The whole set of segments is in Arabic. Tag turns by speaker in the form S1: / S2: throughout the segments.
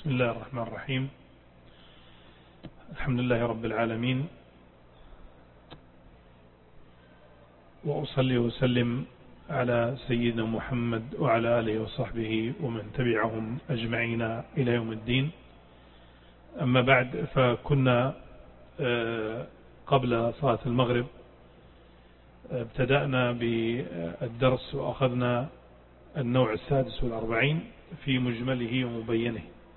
S1: بسم الله الرحمن الرحيم. الحمد لله رب العالمين، وأصلي وسلم على سيدنا محمد وعلى آله وصحبه ومن تبعهم أجمعين إلى يوم الدين. أما بعد، فكنا قبل صلاة المغرب ابتدأنا بالدرس وأخذنا النوع 46 في مجمله ومبينه،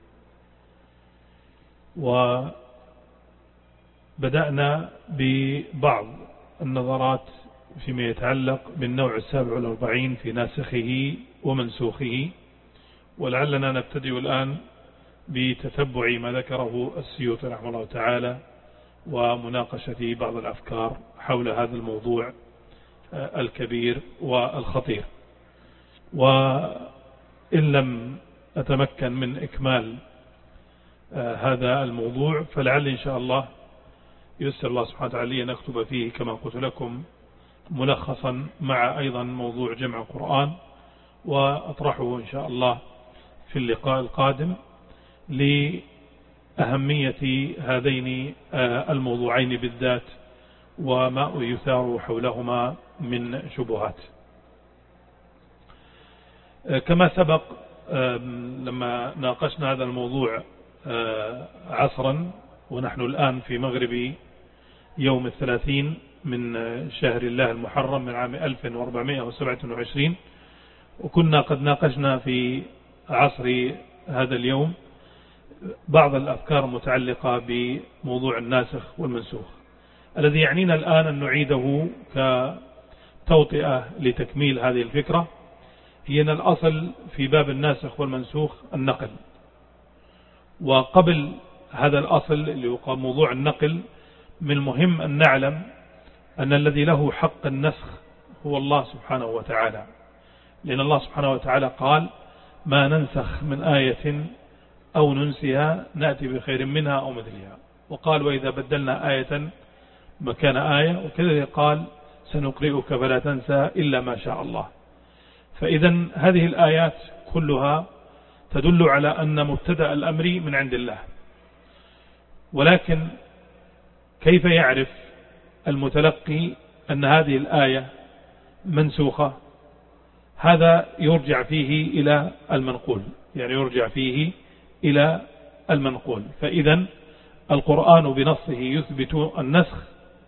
S1: وبدأنا ببعض النظرات فيما يتعلق بالنوع 47 في ناسخه ومنسوخه، ولعلنا نبتدئ الآن بتتبع ما ذكره السيوطي رحمه الله تعالى ومناقشة بعض الأفكار حول هذا الموضوع الكبير والخطير. وإن لم أتمكن من إكمال هذا الموضوع فلعل إن شاء الله يسر الله سبحانه وتعالى أن أكتب فيه كما قلت لكم ملخصا مع أيضا موضوع جمع القرآن، وأطرحه إن شاء الله في اللقاء القادم لأهمية هذين الموضوعين بالذات وما يثار حولهما من شبهات. كما سبق لما ناقشنا هذا الموضوع عصرا، ونحن الآن في مغرب يوم 30 من شهر الله المحرم من عام 1427، وكنا قد ناقشنا في عصر هذا اليوم بعض الأفكار المتعلقة بموضوع الناسخ والمنسوخ. الذي يعنينا الآن أن نعيده كتوطئة لتكميل هذه الفكرة هي أن الأصل في باب الناسخ والمنسوخ النقل، وقبل هذا الأصل اللي هو موضوع النقل من المهم أن نعلم أن الذي له حق النسخ هو الله سبحانه وتعالى، لأن الله سبحانه وتعالى قال: ما ننسخ من آية أو ننسها نأتي بخير منها أو مثلها، وقال: وإذا بدلنا آية مكان آية، وكذلك قال: سنقرئك فلا تنسى إلا ما شاء الله. فإذا هذه الآيات كلها تدل على أن مبتدأ الأمر من عند الله، ولكن كيف يعرف المتلقي أن هذه الآية منسوخة؟ هذا يرجع فيه إلى المنقول، يعني يرجع فيه إلى المنقول. فإذا القرآن بنصه يثبت النسخ،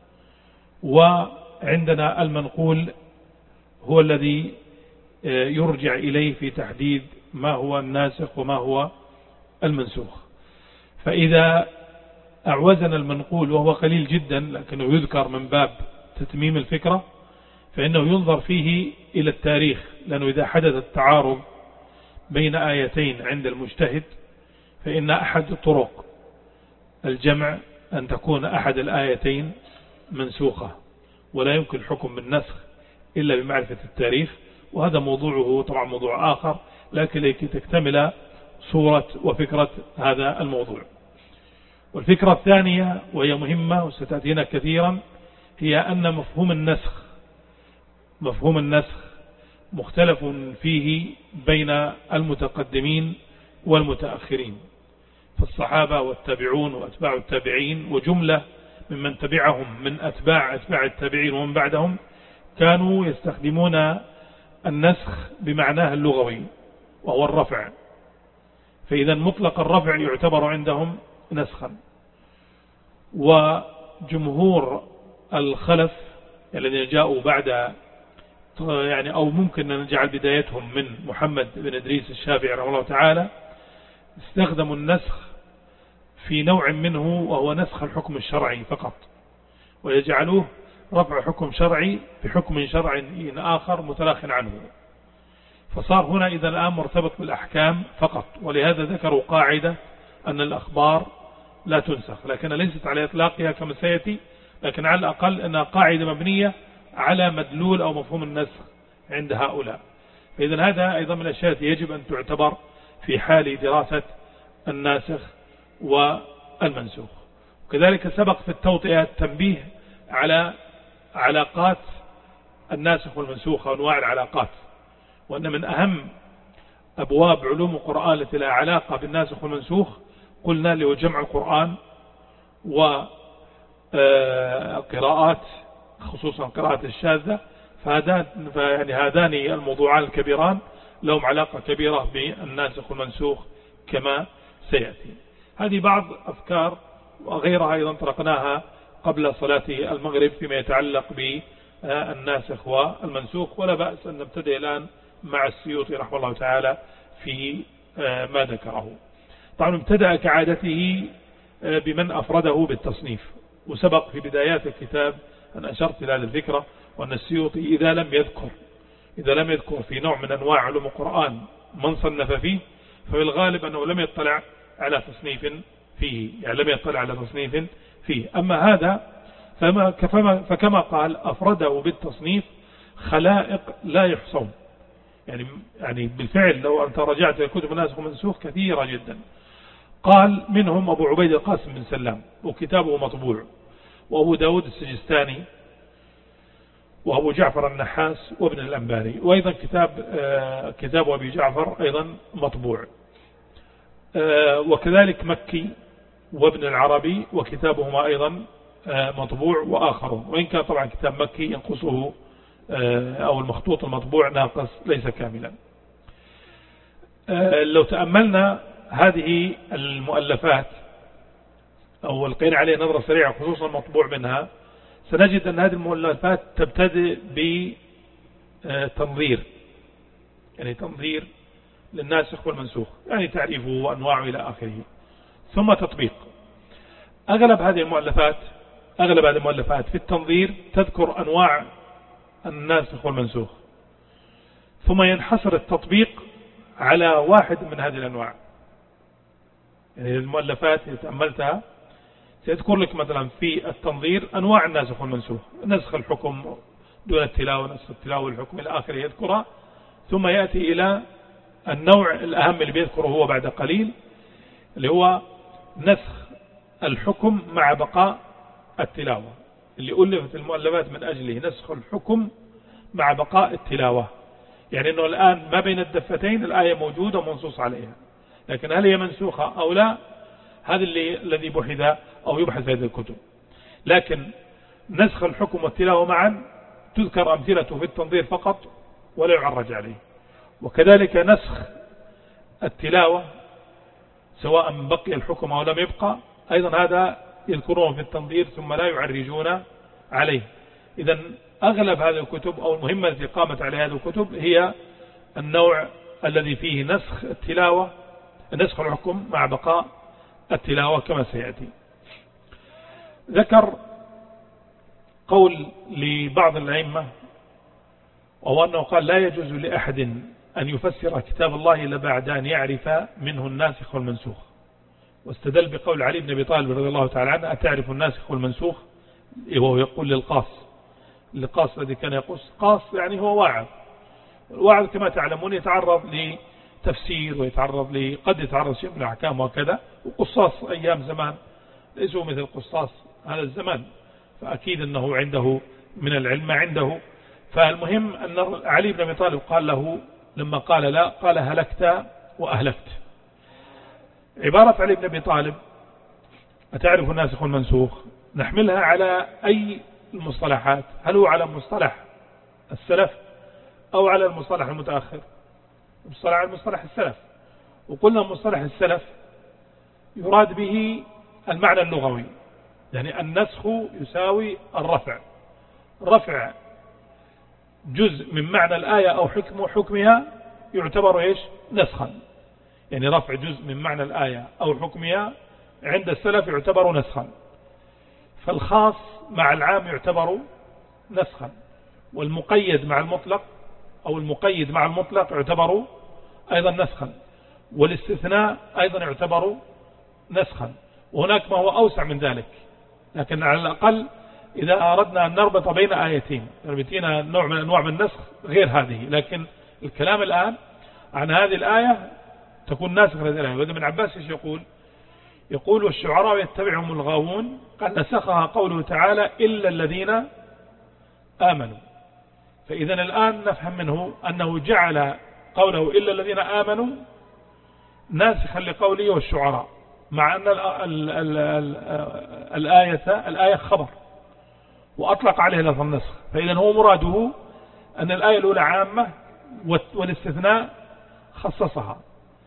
S1: وعندنا المنقول هو الذي يرجع إليه في تحديد ما هو الناسخ وما هو المنسوخ. فإذا أعوزنا المنقول وهو قليل جدا لكنه يذكر من باب تتميم الفكرة، فإنه ينظر فيه إلى التاريخ، لأنه إذا حدث التعارض بين آيتين عند المجتهد فإن أحد طرق الجمع أن تكون أحد الآيتين منسوخة، ولا يمكن الحكم بالنسخ إلا بمعرفة التاريخ، وهذا موضوعه طبعا موضوع آخر، لكن لكي تكتمل صورة وفكرة هذا الموضوع. والفكرة الثانية وهي مهمة وستأتينا كثيرا هي أن مفهوم النسخ مختلف فيه بين المتقدمين والمتأخرين، فالصحابة والتابعون وأتباع التابعين وجملة ممن تبعهم من أتباع التابعين ومن بعدهم كانوا يستخدمون النسخ بمعناه اللغوي وهو الرفع، فإذا مطلق الرفع يعتبر عندهم نسخا. وجمهور الخلف الذين جاءوا بعد، يعني أو ممكن أن نجعل بدايتهم من محمد بن إدريس الشافعي رحمه الله تعالى، استخدموا النسخ في نوع منه وهو نسخ الحكم الشرعي فقط، ويجعلوه رفع حكم شرعي بحكم شرعي آخر متلاخ عنه، فصار هنا إذا الآن مرتبط بالأحكام فقط. ولهذا ذكروا قاعدة أن الأخبار لا تنسخ، لكن ليست على إطلاقها كما سيأتي، لكن على الأقل أنها قاعدة مبنية على مدلول أو مفهوم النسخ عند هؤلاء. فإذا هذا أيضا من الأشياء التي يجب أن تعتبر في حال دراسة الناسخ والمنسوخ. وكذلك سبق في التوطئة التنبيه على علاقات الناسخ والمنسوخ وأنواع العلاقات، وأن من أهم أبواب علوم القرآن التي لها علاقة بالناسخ والمنسوخ قلنا اللي هو جمع القرآن وقراءات خصوصا قراءة الشاذة، فيعني هذان الموضوعان الكبيران لهم علاقة كبيرة بالناسخ والمنسوخ كما سيأتي. هذه بعض أفكار وغيرها أيضا طرقناها قبل صلاة المغرب فيما يتعلق بالناسخ والمنسوخ، ولا بأس أن نبتدئ الآن مع السيوطي رحمه الله تعالى في ما ذكره. طبعا ابتدأ كعادته بمن أفرده بالتصنيف، وسبق في بدايات الكتاب أن أشرت إلى هذه الفكرة، وأن السيوطي إذا لم يذكر في نوع من أنواع علوم القرآن من صنف فيه، ففي الغالب أنه لم يطلع على تصنيف فيه، أما هذا فكما قال أفرده بالتصنيف خلائق لا يحصون، يعني بالفعل لو أنت رجعت الكتب الناسخ والمنسوخ كثيرة جدا. قال منهم أبو عبيد القاسم بن سلام وكتابه مطبوع، وأبو داود السجستاني، وأبو جعفر النحاس، وابن الأنباري، وأيضا كتاب أبي جعفر أيضا مطبوع، وكذلك مكي وابن العربي وكتابهما أيضا مطبوع وآخرون، وإن كان طبعا كتاب مكي ينقصه أو المخطوط المطبوع ناقص ليس كاملا. لو تأملنا هذه المؤلفات أو القينا عليه نظرة سريعة خصوصا المطبوع منها، سنجد أن هذه المؤلفات تبتدئ بتنظير، يعني تنظير للناسخ والمنسوخ، يعني تعريفه وأنواعه إلى آخره، ثم تطبيق. أغلب هذه المؤلفات في التنظير تذكر أنواع الناسخ والمنسوخ، ثم ينحصر التطبيق على واحد من هذه الأنواع. يعني المؤلفات اللي تأملتها سيذكر لك مثلا في التنظير أنواع الناسخ والمنسوخ، نسخ الحكم دون التلاوة، نسخ التلاوة والحكم إلى آخره يذكرها، ثم يأتي إلى النوع الأهم اللي بيذكره هو بعد قليل، اللي هو نسخ الحكم مع بقاء التلاوة، اللي ألفت المؤلفات من أجله نسخ الحكم مع بقاء التلاوة. يعني أنه الآن ما بين الدفتين الآية موجودة ومنصوص عليها، لكن هل هي منسوخة أو لا، هذا الذي بحث أو يبحث في هذه الكتب. لكن نسخ الحكم والتلاوة معا تذكر أمثلته في التنظير فقط ولا يعرج عليه، وكذلك نسخ التلاوة سواء بقي الحكم أو لم يبقى أيضا هذا يذكرون في التنظير ثم لا يعرجون عليه. إذن أغلب هذه الكتب أو المهمة التي قامت على هذه الكتب هي النوع الذي فيه نسخ التلاوة، نسخ الحكم مع بقاء التلاوة كما سيأتي. ذكر قول لبعض الأئمة وهو أنه قال لا يجوز لأحد أن يفسر كتاب الله إلا بعد أن يعرف منه الناسخ والمنسوخ، واستدل بقول علي بن أبي طالب رضي الله تعالى عنه أتعرف الناسخ والمنسوخ، وهو يقول للقاص الذي كان يقص، قاص يعني هو واعظ، الواعظ كما تعلمون يتعرض لتفسير ويتعرض قد يتعرض شيء من الأحكام وكذا، وقصاص أيام زمان ليسوا مثل قصاص هذا الزمان، فأكيد أنه عنده من العلم عنده. فالمهم أن علي بن أبي طالب قال له لما قال لا، قال هلكت وأهلكت. عبارة علي بن أبي طالب أتعرف الناسخ والمنسوخ نحملها على أي المصطلحات؟ هل هو على مصطلح السلف أو على المصطلح المتأخر؟ المصطلح السلف، وقلنا مصطلح السلف يراد به المعنى اللغوي، يعني النسخ يساوي الرفع، رفع جزء من معنى الآية أو حكمها يعتبر إيش؟ نسخا، يعني رفع جزء من معنى الآية أو حكمها عند السلف يعتبر نسخا، فالخاص مع العام يعتبر نسخا، والمقيد مع المطلق أو المقيد مع المطلق يعتبر أيضا نسخا، والاستثناء أيضا يعتبر نسخا، وهناك ما هو أوسع من ذلك، لكن على الأقل إذا أردنا أن نربط بين آيتين نربطين نوع من أنواع من النسخ غير هذه، لكن الكلام الآن عن هذه الآية تكون ناسخة هذه الآية. وإذا ابن عباس يقول والشعراء يتبعهم الغاوون، قال نسخها قوله تعالى إلا الذين آمنوا. فإذا الآن نفهم منه أنه جعل قوله إلا الذين آمنوا ناسخا لقوله والشعراء، مع أن الآية خبر وأطلق عليه لفظ النسخ، فإذا هو مراده أن الآية الأولى عامة والاستثناء خصصها،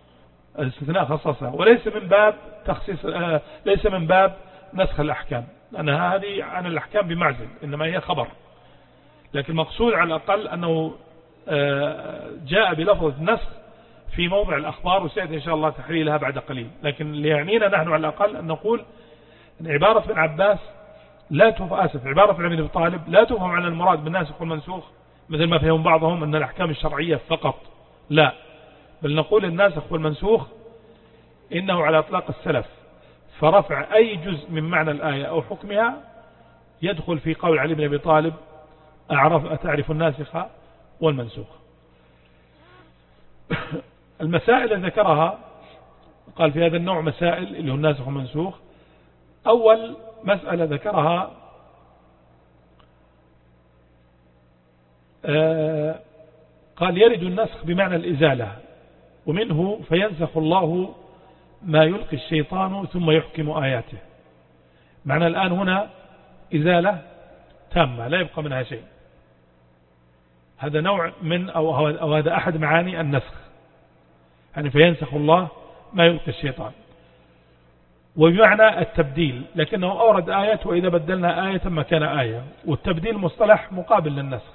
S1: وليس من باب تخصيص، ليس من باب نسخ الأحكام، لأن هذه عن الأحكام بمعزل، إنما هي خبر. لكن المقصود على الأقل أنه جاء بلفظ النسخ في موضع الأخبار، وسيأتي إن شاء الله تحليلها بعد قليل. لكن اللي يعنينا نحن على الأقل أن نقول أن عبارة ابن عباس لا تفهم، عبارة ابن أبي طالب لا تفهم عن المراد بالناسخ والمنسوخ مثل ما فهم بعضهم أن الأحكام الشرعية فقط، لا، بل نقول الناسخ والمنسوخ إنه على إطلاق السلف، فرفع أي جزء من معنى الآية أو حكمها يدخل في قول علي بن أبي طالب أتعرف الناسخ والمنسوخ. المسائل التي ذكرها قال في هذا النوع مسائل اللي هو الناسخ والمنسوخ. أول مسألة ذكرها قال يرد النسخ بمعنى الإزالة، ومنه فينسخ الله ما يلقي الشيطان ثم يحكم آياته. معنى الآن هنا إزالة تامة لا يبقى منها شيء، هذا نوع من أو هذا أحد معاني النسخ، يعني فينسخ الله ما يلقي الشيطان، وبمعنى التبديل، لكنه أورد آية وإذا بدلنا آية مكان آية، والتبديل مصطلح مقابل للنسخ.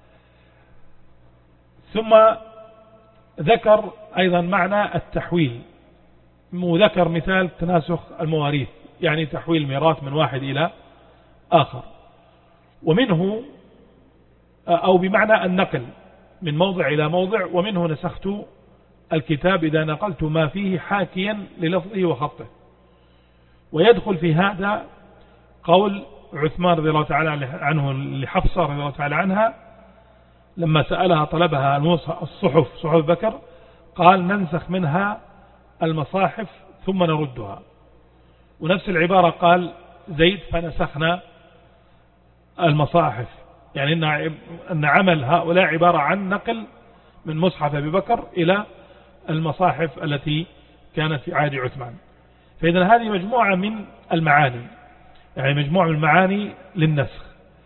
S1: ثم ذكر أيضا معنى التحويل، وذكر مثال تناسخ المواريث، يعني تحويل ميراث من واحد إلى آخر، ومنه أو بمعنى النقل من موضع إلى موضع، ومنه نسخت الكتاب إذا نقلت ما فيه حاكيا للفظه وخطه. ويدخل في هذا قول عثمان رضي الله تعالى عنه لحفصة رضي الله تعالى عنها لما سألها طلبها الصحف صحف بكر، قال ننسخ منها المصاحف ثم نردها. ونفس العبارة قال زيد فنسخنا المصاحف، يعني أن عمل هؤلاء عبارة عن نقل من مصحف أبي بكر إلى المصاحف التي كانت في عهد عثمان. فإذا هذه مجموعة من المعاني، يعني مجموعة من المعاني للنسخ.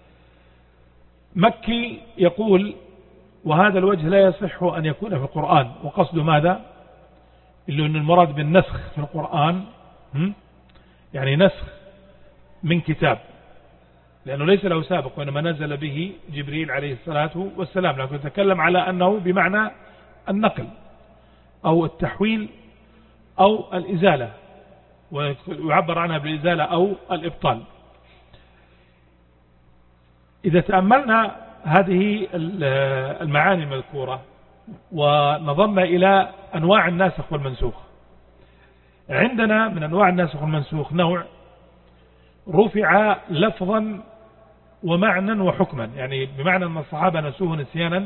S1: مكي يقول وهذا الوجه لا يصح أن يكون في القرآن، وقصد ماذا؟ إلا أن المراد بالنسخ في القرآن يعني نسخ من كتاب، لأنه ليس له سابق، وإنما نزل به جبريل عليه الصلاة والسلام، لكن يتكلم على أنه بمعنى النقل أو التحويل أو الإزالة، ويعبر عنها بالإزالة أو الإبطال. إذا تأملنا هذه المعاني المذكورة ونظرنا إلى أنواع الناسخ والمنسوخ، عندنا من أنواع الناسخ والمنسوخ نوع رفع لفظا ومعنى وحكما، يعني بمعنى أن الصحابة نسوه نسيانا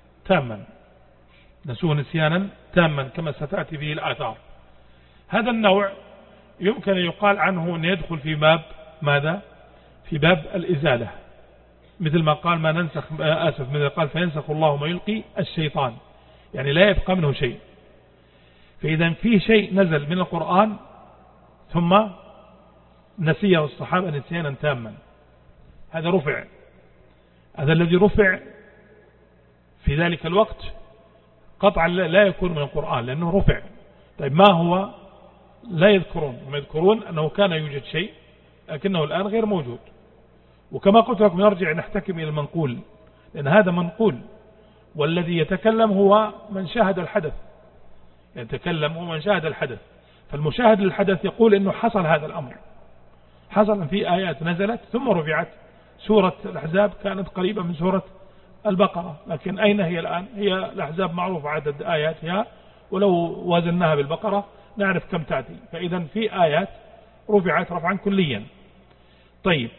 S1: تاما كما ستأتي به الآثار. هذا النوع يمكن أن يقال عنه أن يدخل في باب ماذا؟ في باب الإزالة، مثل ما قال ما ننسخ مثل قال فينسخ الله ما يلقي الشيطان، يعني لا يبقى منه شيء. فإذا في شيء نزل من القرآن ثم نسيه الصحابة نسيانا تاما، هذا رفع، هذا الذي رفع في ذلك الوقت قطعا لا يكون من القرآن لأنه رفع. طيب ما هو؟ لا يذكرون أنه كان يوجد شيء لكنه الآن غير موجود. وكما قلت لكم نرجع نحتكم إلى المنقول، لأن هذا منقول، والذي يتكلم هو من شاهد الحدث، يتكلم هو من شاهد الحدث، فالمشاهد للحدث يقول إنه حصل هذا الأمر، حصل في آيات نزلت ثم رفعت. سورة الأحزاب كانت قريبة من سورة البقرة، لكن أين هي الآن؟ هي الأحزاب معروف عدد آياتها، ولو وزناها بالبقرة نعرف كم تأتي. فإذا في آيات رفعت رفعا كليا. طيب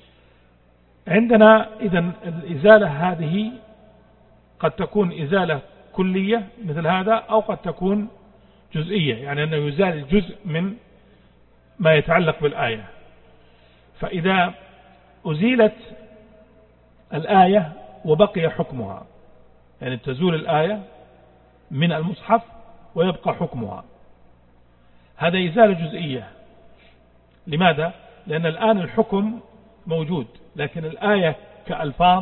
S1: عندنا إذن الإزالة هذه قد تكون إزالة كلية مثل هذا، أو قد تكون جزئية، يعني أنه يزال جزء من ما يتعلق بالآية. فإذا أزيلت الآية وبقي حكمها، يعني تزول الآية من المصحف ويبقى حكمها. هذا إزالة جزئية. لماذا؟ لأن الآن الحكم موجود، لكن الآية كألفاظ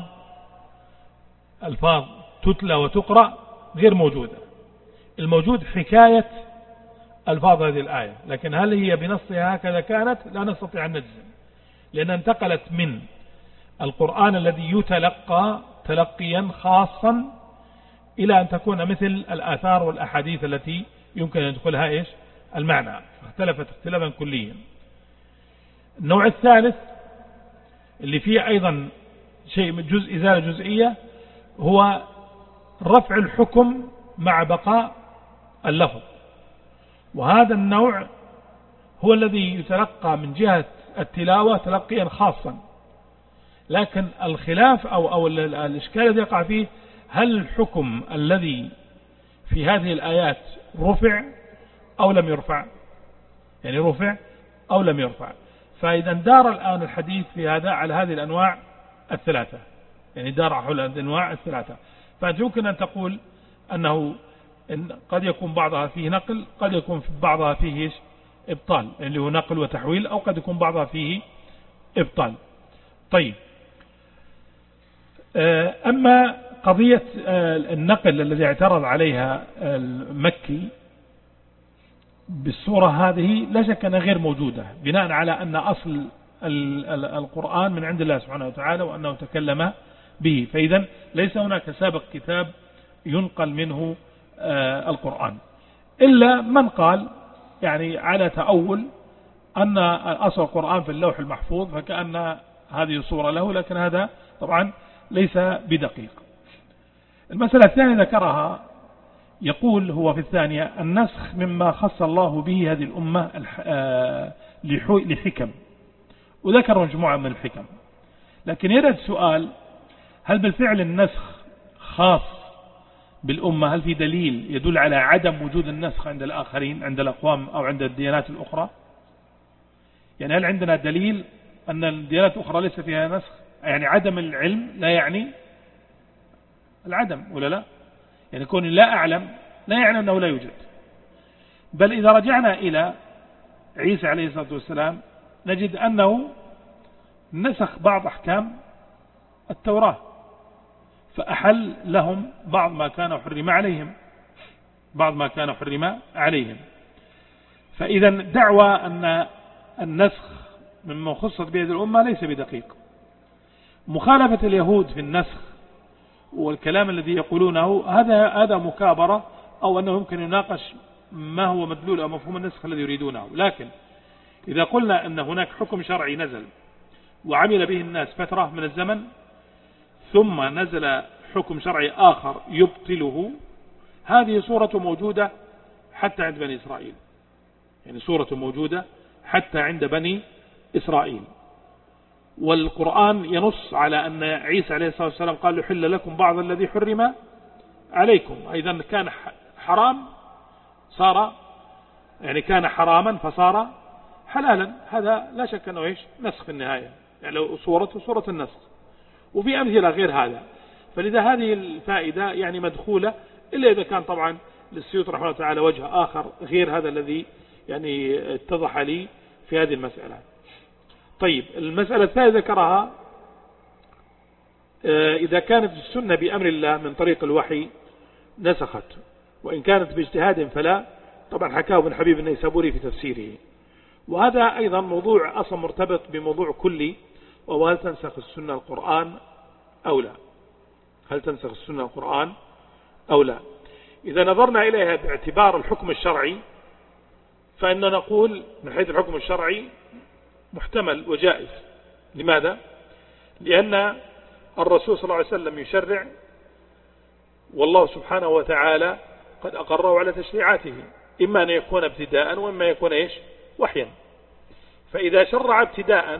S1: تتلى وتقرأ غير موجودة. الموجود حكاية ألفاظ هذه الآية، لكن هل هي بنصها هكذا كانت؟ لا نستطيع أن نجزم، لأن انتقلت من القرآن الذي يتلقى تلقيا خاصا إلى أن تكون مثل الآثار والأحاديث التي يمكن أن يدخلها إيش؟ المعنى، فاختلفت اختلافا كليا. النوع الثالث اللي فيه أيضا شيء من إزالة جزئية هو رفع الحكم مع بقاء اللفظ، وهذا النوع هو الذي يتلقى من جهة التلاوة تلقيا خاصا، لكن الخلاف أو الإشكال الذي يقع فيه هل الحكم الذي في هذه الآيات رفع أو لم يرفع؟ يعني رفع أو لم يرفع. فإذا دار الآن الحديث في هذا على هذه الأنواع الثلاثة، يعني دار حول الأنواع الثلاثة. فأنت يمكن أن تقول أنه قد يكون بعضها فيه نقل، قد يكون بعضها فيه إبطال، اللي هو نقل وتحويل، أو قد يكون بعضها فيه إبطال. طيب، أما قضية النقل الذي اعترض عليها المكي بالصورة هذه لا شك أنها غير موجودة، بناء على أن أصل القرآن من عند الله سبحانه وتعالى وأنه تكلم به، فإذا ليس هناك سابق كتاب ينقل منه القرآن، إلا من قال يعني على تأول أن أصل القرآن في اللوح المحفوظ فكأن هذه صورة له، لكن هذا طبعا ليس بدقيق. المسألة الثانية ذكرها، يقول هو في الثانية النسخ مما خص الله به هذه الأمة لحكم، وذكر مجموعة من الحكم، لكن يرد سؤال: هل بالفعل النسخ خاص بالأمة؟ هل في دليل يدل على عدم وجود النسخ عند الآخرين، عند الأقوام أو عند الديانات الأخرى؟ يعني هل عندنا دليل أن الديانات الأخرى ليس فيها نسخ؟ يعني عدم العلم لا يعني العدم، ولا لا؟ يعني كوني لا أعلم لا يعني أنه لا يوجد. بل إذا رجعنا إلى عيسى عليه الصلاة والسلام نجد أنه نسخ بعض أحكام التوراة، فأحل لهم بعض ما كان حرم عليهم. فإذا دعوى أن النسخ مما خصت به الأمة ليس بدقيق. مخالفة اليهود في النسخ والكلام الذي يقولونه هذا مكابرة، أو أنه يمكن يناقش ما هو مدلول أو مفهوم النسخ الذي يريدونه. لكن إذا قلنا أن هناك حكم شرعي نزل وعمل به الناس فترة من الزمن، ثم نزل حكم شرعي آخر يبطله، هذه صورة موجودة حتى عند بني إسرائيل، يعني صورة موجودة حتى عند بني إسرائيل. والقرآن ينص على أن عيسى عليه الصلاة والسلام قال يحل لكم بعض الذي حرم عليكم، أيضا كان حرام صار، يعني كان حراما فصار حلالا. هذا لا شك أنه نسخ في النهاية، يعني لو صورة النسخ. وفي أمثلة غير هذا. فلذا هذه الفائدة يعني مدخولة، إلا إذا كان طبعا للسيوط رحمه الله تعالى وجه آخر غير هذا الذي يعني اتضح لي في هذه المسألة. طيب، المسألة الثالثة ذكرها: إذا كانت السنة بأمر الله من طريق الوحي نسخت، وإن كانت باجتهاد فلا. طبعا حكاه ابن حبيب النيسابوري في تفسيره. وهذا أيضا موضوع أصلا مرتبط بموضوع كلي، وهو هل تنسخ السنة القرآن أو لا؟ هل تنسخ السنة القرآن أو لا؟ إذا نظرنا إليها باعتبار الحكم الشرعي، فإن نقول من حيث الحكم الشرعي محتمل وجائز. لماذا؟ لأن الرسول صلى الله عليه وسلم يشرع، والله سبحانه وتعالى قد أقره على تشريعاته، إما أن يكون ابتداء وإما يكون وحيا. فإذا شرع ابتداء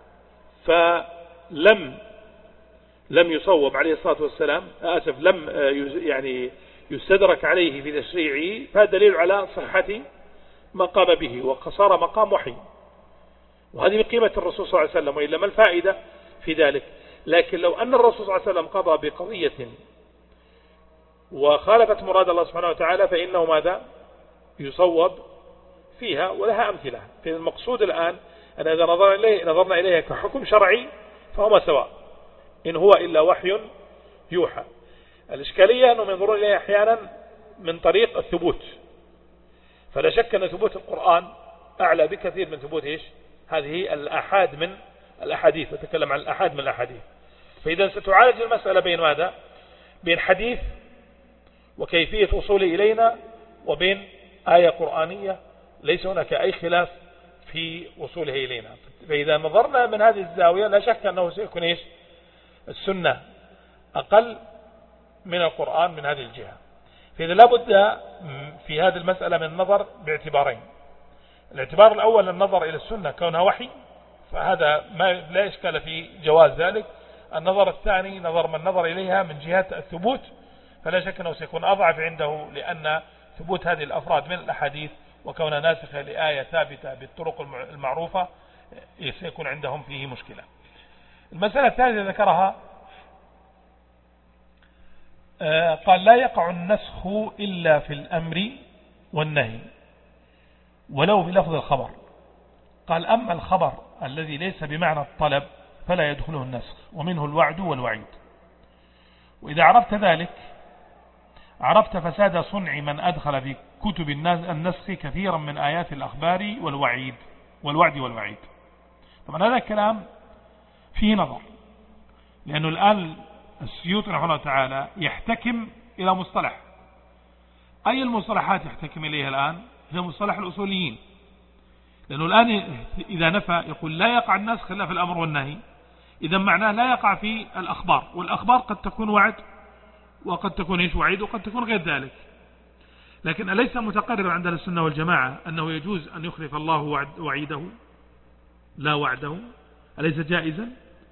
S1: فلم يصوب عليه الصلاة والسلام، لم يعني يستدرك عليه في تشريعه، فهذا دليل على صحة ما قام به، وصار مقام وحي. وهذه بقيمة الرسول صلى الله عليه وسلم، وإلا ما الفائدة في ذلك؟ لكن لو أن الرسول صلى الله عليه وسلم قضى بقضية
S2: وخالفت مراد الله سبحانه وتعالى فإنه ماذا يصوب فيها، ولها أمثلة. في المقصود الآن أن إذا نظرنا إليها كحكم شرعي فهما سواء، إن هو إلا وحي يوحى. الإشكالية أنهم ينظرون إليها أحيانا من طريق الثبوت، فلا شك أن ثبوت القرآن أعلى بكثير من ثبوت هذه الآحاد من الأحاديث. نتكلم عن الآحاد من الأحاديث. فإذا ستعالج المسألة بين ماذا؟ بين حديث وكيفية وصوله إلينا، وبين آية قرآنية ليس هناك أي خلاف في وصوله إلينا. فإذا نظرنا من هذه الزاوية لا شك أنه سيكون السنة أقل من القرآن من هذه الجهة. فإذا لابد في هذه المسألة من النظر باعتبارين. الاعتبار الأول النظر إلى السنة كونها وحي، فهذا لا إشكال في جواز ذلك. النظر الثاني نظر من نظر إليها من جهة الثبوت، فلا شك أنه سيكون أضعف عنده، لأن ثبوت هذه الأفراد من الأحاديث وكونها ناسخة لآية ثابتة بالطرق المعروفة سيكون عندهم فيه مشكلة. المسألة الثالثة ذكرها قال لا يقع النسخ إلا في الأمر والنهي ولو بلفظ الخبر. قال أما الخبر الذي ليس بمعنى الطلب فلا يدخله النسخ، ومنه الوعد والوعيد. وإذا عرفت ذلك عرفت فساد صنع من أدخل في كتب النسخ كثيرا من آيات الأخبار والوعد والوعيد. طبعا هذا الكلام فيه نظر، لأنه الآن السيوطي رحمه الله تعالى يحتكم إلى مصطلح. أي المصطلحات يحتكم إليها الآن؟ هي مصطلح الأصوليين، لأنه الآن إذا نفى يقول لا يقع النسخ إلا في الأمر والنهي، إذا معناه لا يقع في الأخبار، والأخبار قد تكون وعد وقد تكون وعيد وقد تكون غير ذلك. لكن أليس متقرر عند السنة والجماعة أنه يجوز أن يخلف الله وعيده لا وعده؟ أليس جائزا؟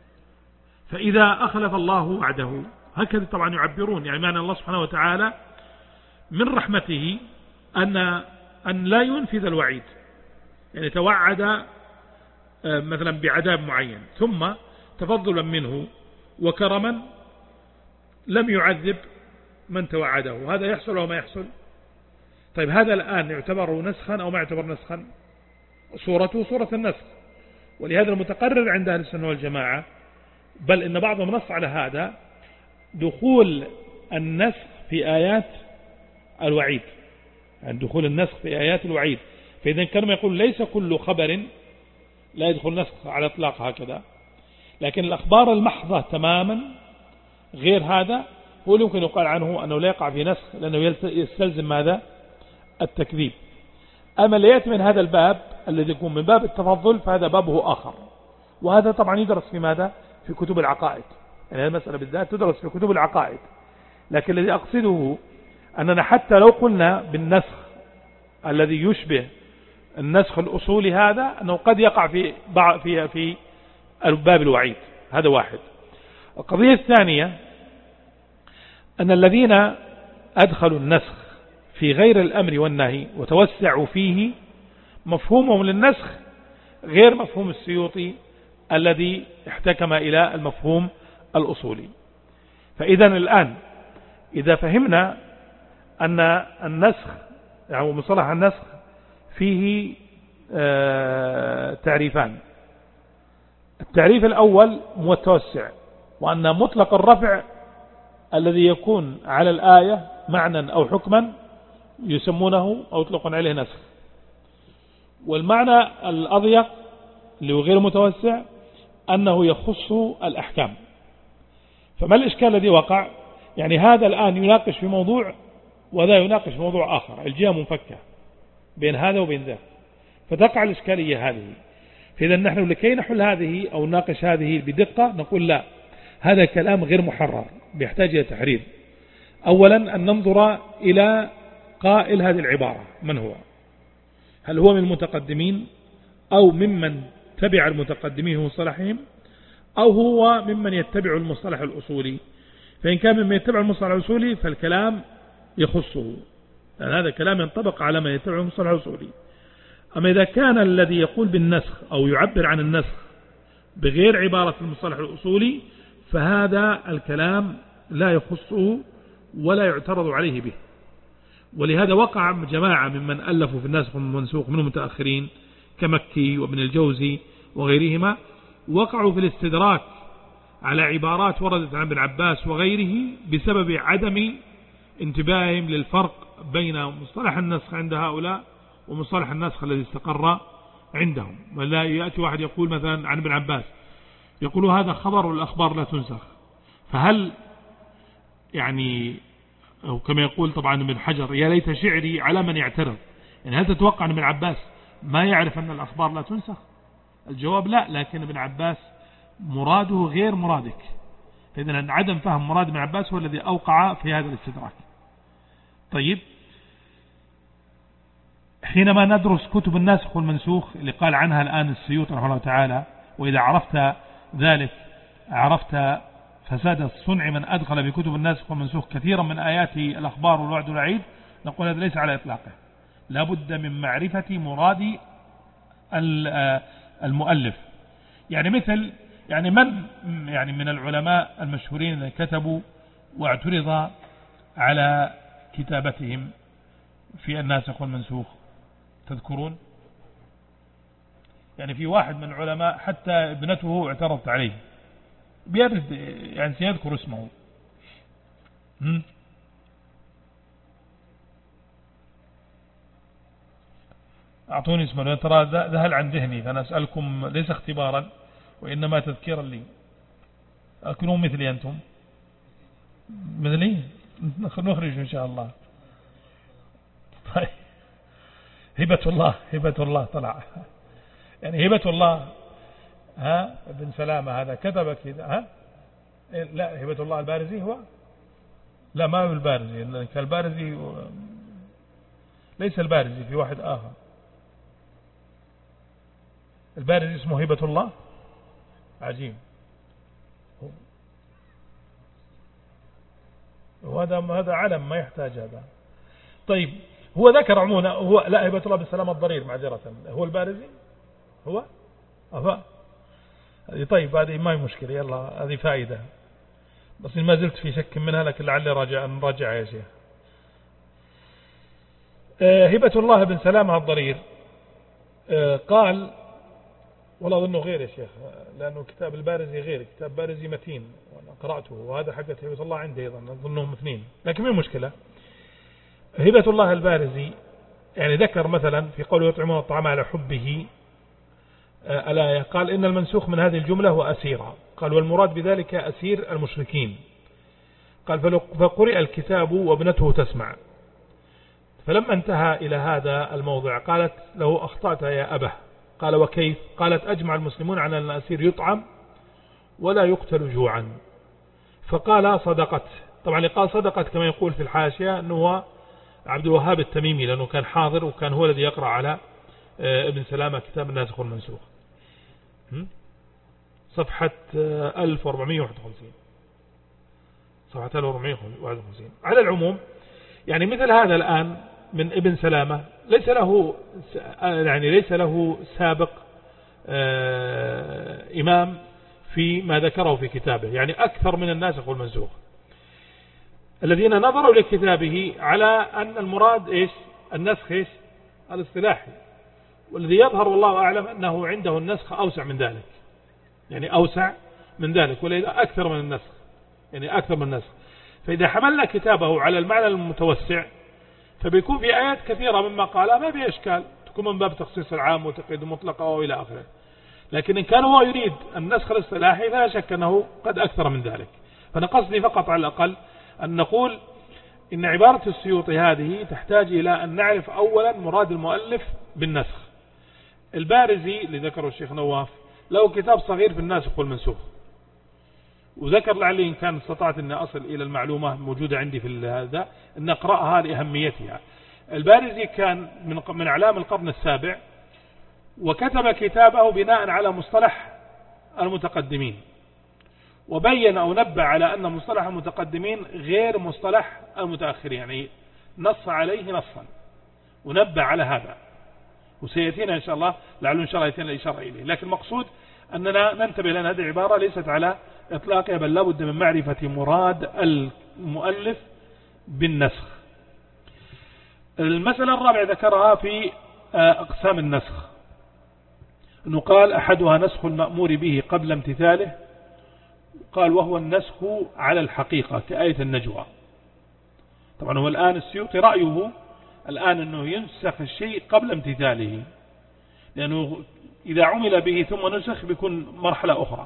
S2: فإذا أخلف الله وعده، هكذا طبعا يعبرون، يعني معنى الله سبحانه وتعالى من رحمته أن لا ينفذ الوعيد، يعني توعد مثلا بعذاب معين ثم تفضلا منه وكرما لم يعذب من توعده. هذا يحصل أو ما يحصل؟ طيب هذا الآن يعتبر نسخا أو ما يعتبر نسخا؟ صورته صورة النسخ. ولهذا المتقرر عند أهل السنة والجماعة، بل إن بعضهم نص على هذا، دخول النسخ في آيات الوعيد، يعني دخول النسخ في آيات الوعيد. فإذا كانوا يقول ليس كل خبر لا يدخل نسخ على إطلاق هكذا، لكن الأخبار المحضة تماما غير هذا هو اللي يمكن يقال عنه أنه لا يقع في نسخ، لأنه يستلزم ماذا؟ التكذيب. أما اللي يأتي من هذا الباب الذي يكون من باب التفضل فهذا بابه آخر، وهذا طبعا يدرس في ماذا؟ في كتب العقائد، يعني هذه المسألة بالذات تدرس في كتب العقائد. لكن الذي أقصده أننا حتى لو قلنا بالنسخ الذي يشبه النسخ الأصولي هذا، أنه قد يقع في باب الوعيد. هذا واحد. القضية الثانية أن الذين أدخلوا النسخ في غير الأمر والنهي وتوسعوا فيه مفهومهم للنسخ غير مفهوم السيوطي الذي احتكم إلى المفهوم الأصولي. فإذا الآن إذا فهمنا أن النسخ يعني مصطلح النسخ فيه تعريفان. التعريف الأول متوسع، وأن مطلق الرفع الذي يكون على الآية معنى أو حكما يسمونه أو يطلقون عليه نسخ. والمعنى الأضيق اللي هو غير متوسع أنه يخص الأحكام. فما الإشكال الذي وقع؟ يعني هذا الآن يناقش في موضوع وذا يناقش في موضوع آخر، الجهة منفكة بين هذا وبين ذا، فتقع الإشكالية هذه. فإذا نحن لكي نحل هذه أو نناقش هذه بدقة نقول لا، هذا كلام غير محرر بيحتاج إلى تحرير. أولا أن ننظر إلى قائل هذه العبارة من هو، هل هو من المتقدمين أو ممن تبع المتقدمين في مصطلحهم، أو هو ممن يتبع المصطلح الأصولي. فإن كان ممن يتبع المصطلح الأصولي فالكلام يخصه، لأن هذا كلام ينطبق على من يتبع المصطلح الأصولي. أما إذا كان الذي يقول بالنسخ أو يعبر عن النسخ بغير عبارة المصطلح الأصولي فهذا الكلام لا يخصه
S1: ولا يعترض عليه به. ولهذا وقع جماعة ممن ألفوا في الناسخ والمنسوخ من المتأخرين كمكي وابن الجوزي وغيرهما، وقعوا في الاستدراك على عبارات وردت عن ابن عباس وغيره بسبب عدم انتباههم للفرق بين مصطلح النسخ عند هؤلاء ومصطلح النسخ الذي استقر عندهم. ولا يأتي واحد يقول مثلا عن ابن عباس يقول هذا خبر والأخبار لا تنسخ، فهل يعني أو كما يقول طبعا ابن حجر يا ليت شعري على من يعترض، يعني هل تتوقع أن ابن عباس ما يعرف أن الأخبار لا تنسخ؟ الجواب لا، لكن ابن عباس مراده غير مرادك، فإذن عدم فهم مراد ابن عباس هو الذي أوقع في هذا الاستدراك. طيب، حينما ندرس كتب الناسخ والمنسوخ اللي قال عنها الآن السيوطي رحمه الله تعالى، وإذا عرفت ذلك عرفت فساد الصنع من أدخل بكتب الناسخ والمنسوخ كثيرا من آيات الأخبار والوعد والوعيد، نقول هذا ليس على إطلاقه، لابد من معرفة مراد المؤلف. يعني مثل من العلماء المشهورين الذين كتبوا واعترض على كتابتهم في الناسخ والمنسوخ، تذكرون؟ يعني في واحد من العلماء حتى ابنته اعترضت عليه، بيرد يعني سيذكر اسمه. أعطوني اسمه، ترى ذهل عن ذهني، فأنا أسألكم ليس اختبارا وإنما تذكيرا لي. أكونوا مثلي أنتم، مثلي نخرج إن شاء الله. طيب، هبة الله طلع، يعني هبة الله ابن سلامة هذا كتب كذا. لا، هبة الله البارزي هو، لا ما هو البارزي، كالبارزي ليس البارزي، في واحد آخر البارزي اسمه هبة الله. عجيب، وهذا علم ما يحتاج هذا. طيب، هو ذكر عموما هو لا هبة الله بالسلام الضرير معذرة، هو البارزي هو طيب، هذه ما هي مشكلة، يلا هذه فائدة، بس ما زلت في شك منها، لكن لعلي نراجع يا شيخ. هبة الله بن سلامة الضرير قال، ولا أظنه غير يا شيخ، لأنه كتاب البارزي غير، كتاب بارزي متين وأنا قرأته، وهذا حق هبة الله عندي أيضا، أظنهم اثنين، لكن ما مشكلة. هبة الله البارزي يعني ذكر مثلا في قوله يطعمون الطعام على حبه الآية، قال إن المنسوخ من هذه الجملة هو أسيرا، قال والمراد بذلك أسير المشركين، قال فقرئ الكتاب وابنته تسمع. فلما انتهى إلى هذا الموضع قالت له أخطأت يا أبه، قال وكيف؟ قالت أجمع المسلمون على أن الأسير يطعم ولا يقتل جوعا. فقال صدقت، طبعا قال صدقت كما يقول في الحاشية أنه هو عبد الوهاب التميمي، لأنه كان حاضر وكان هو الذي يقرأ على ابن سلامة كتاب الناسخ والمنسوخ، صفحة 1451. صفحة 1451. على العموم يعني مثل هذا الآن من ابن سلامة ليس له سابق إمام في ما ذكره في كتابه، يعني أكثر من الناسخ والمنسوخ الذين نظروا لكتابه على أن المراد إيش؟ النسخ إيش؟ الاصطلاحي، والذي يظهر والله أعلم أنه عنده النسخ أوسع من ذلك، يعني أوسع من ذلك، ولا أكثر من النسخ، يعني أكثر من النسخ. فإذا حملنا كتابه على المعنى المتوسع فبيكون في آيات كثيرة مما قالها ما في إشكال، تكون من باب تخصيص العام وتقييد المطلق وإلى آخره. لكن إن كان هو يريد النسخ الاصطلاحي فلا شك أنه قد أكثر من ذلك. فأنا قصدي فقط على الأقل أن نقول إن عبارة السيوطي هذه تحتاج إلى أن نعرف أولا مراد المؤلف بالنسخ. البارزي اللي ذكره الشيخ نواف له كتاب صغير في الناسخ والمنسوخ، وذكر لعلي إن كان استطعت أن أصل إلى المعلومة موجودة عندي في هذا أن أقرأها لأهميتها. البارزي كان من أعلام القرن السابع، وكتب كتابه بناء على مصطلح المتقدمين، وبين أو نبه على أن مصطلح المتقدمين غير مصطلح المتأخرين، يعني نص عليه نصا ونبه على هذا، وسيأتينا إن شاء الله لعله إن شاء الله يأتينا الإشارة إليه. لكن المقصود أننا ننتبه لأن هذه العبارة ليست على إطلاقها، بل لابد من معرفة مراد المؤلف بالنسخ. المسألة الرابعة ذكرها في أقسام النسخ، أنه قال أحدها نسخ المأمور به قبل امتثاله، قال وهو النسخ على الحقيقة كآية النجوى. طبعا هو الآن السيوطي رأيه الآن أنه ينسخ الشيء قبل امتثاله، لأنه إذا عمل به ثم نسخ بيكون مرحلة أخرى.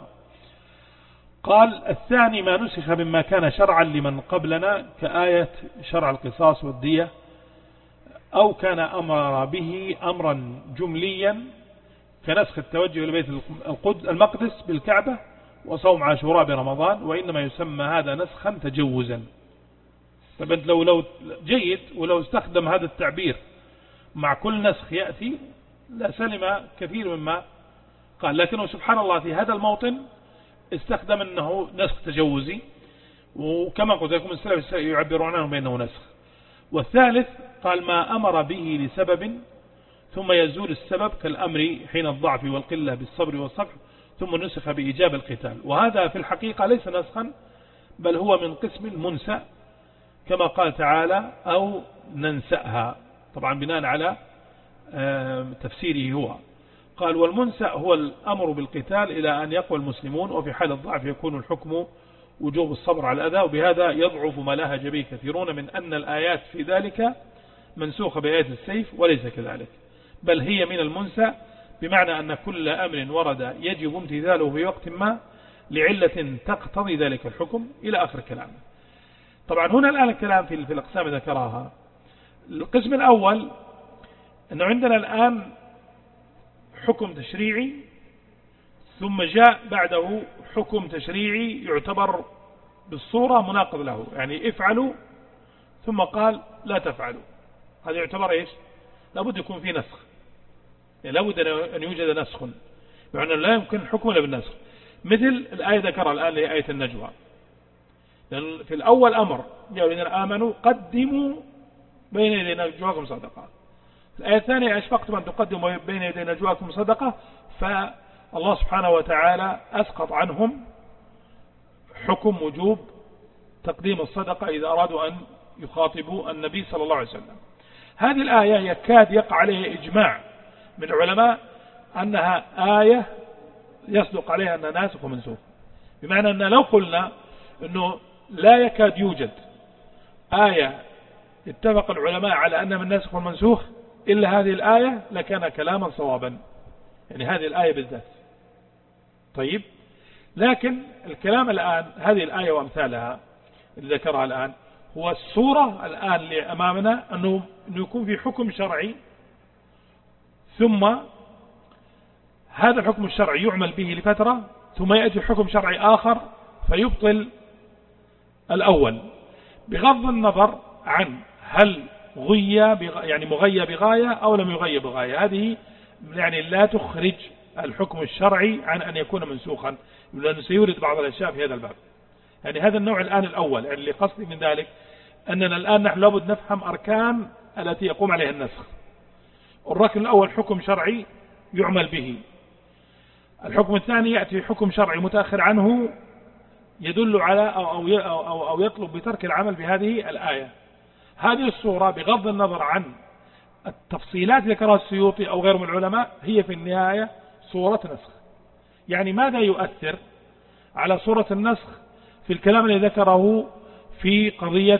S1: قال الثاني ما نسخ مما كان شرعا لمن قبلنا كآية شرع القصاص والدية، أو كان أمر به أمرا جمليا كنسخ التوجه إلى بيت المقدس بالكعبة وصوم عاشوراء برمضان، وإنما يسمى هذا نسخا تجوزا. طبعا لو جيد ولو استخدم هذا التعبير مع كل نسخ يأتي لسلم كثير مما قال، لكنه سبحان الله في هذا الموطن استخدم أنه نسخ تجوزي، وكما قلت لكم السلف يعبرون عنه بأنه نسخ. والثالث قال ما أمر به لسبب ثم يزول السبب كالأمر حين الضعف والقلة بالصبر والصبر ثم نسخ بإيجاب القتال، وهذا في الحقيقة ليس نسخا بل هو من قسم المنسأ كما قال تعالى أو ننسأها، طبعا بناء على تفسيره هو. قال والمنسأ هو الأمر بالقتال إلى أن يقوى المسلمون، وفي حال الضعف يكون الحكم وجوب الصبر على الأذى، وبهذا يضعف ما لهج به كثيرون من أن الآيات في ذلك منسوخة بآيات السيف، وليس كذلك، بل هي من المنسأ بمعنى أن كل أمر ورد يجب امتثاله في وقت ما لعلة تقتضي ذلك الحكم إلى آخر كلام. طبعا هنا الآن الكلام في الأقسام ذكرها. القسم الأول أنه عندنا الآن حكم تشريعي ثم جاء بعده حكم تشريعي يعتبر بالصورة مناقض له، يعني افعلوا ثم قال لا تفعلوا، هذا يعتبر إيش؟ لابد يكون فيه نسخ، يعني لابد أن يوجد نسخ، يعني لا يمكن حكم إلا بالنسخ. مثل الآية ذكرها الآن اللي هي آية النجوى، لأن في الأول أمر يا الذين آمنوا قدموا بين يدي نجواكم صدقة. الآية الثانية أشفقتم أن تقدموا بين يدي نجواكم صدقة، فالله سبحانه وتعالى أسقط عنهم حكم وجوب تقديم الصدقة إذا أرادوا أن يخاطبوا النبي صلى الله عليه وسلم. هذه الآية يكاد يقع عليها إجماع من العلماء أنها آية يصدق عليها أنها ناسخ ومنسوخ، بمعنى أن لو قلنا أنه لا يكاد يوجد آية اتفق العلماء على أنها من ناسخ والمنسوخ إلا هذه الآية لكان كلاما صوابا، يعني هذه الآية بالذات. طيب، لكن الكلام الآن هذه الآية وأمثالها اللي ذكرها الآن هو الصورة الآن اللي أمامنا أنه يكون في حكم شرعي، ثم هذا الحكم الشرعي يعمل به لفترة ثم يأتي حكم شرعي آخر فيبطل الأول، بغض النظر عن هل يعني مغيى بغاية أو لم يغيى بغاية. هذه يعني لا تخرج الحكم الشرعي عن أن يكون منسوخا، لأنه سيورد بعض الأشياء في هذا الباب. يعني هذا النوع الآن الأول، يعني اللي قصدي من ذلك أننا الآن نحن لابد نفهم أركان التي يقوم عليها النسخ. الركن الأول حكم شرعي يعمل به، الحكم الثاني يأتي حكم شرعي متأخر عنه يدل على أو يطلب بترك العمل بهذه الآية. هذه الصورة بغض النظر عن التفصيلات ذكرها السيوطي أو غيره من العلماء هي في النهاية صورة نسخ. يعني ماذا يؤثر على صورة النسخ في الكلام الذي ذكره في قضية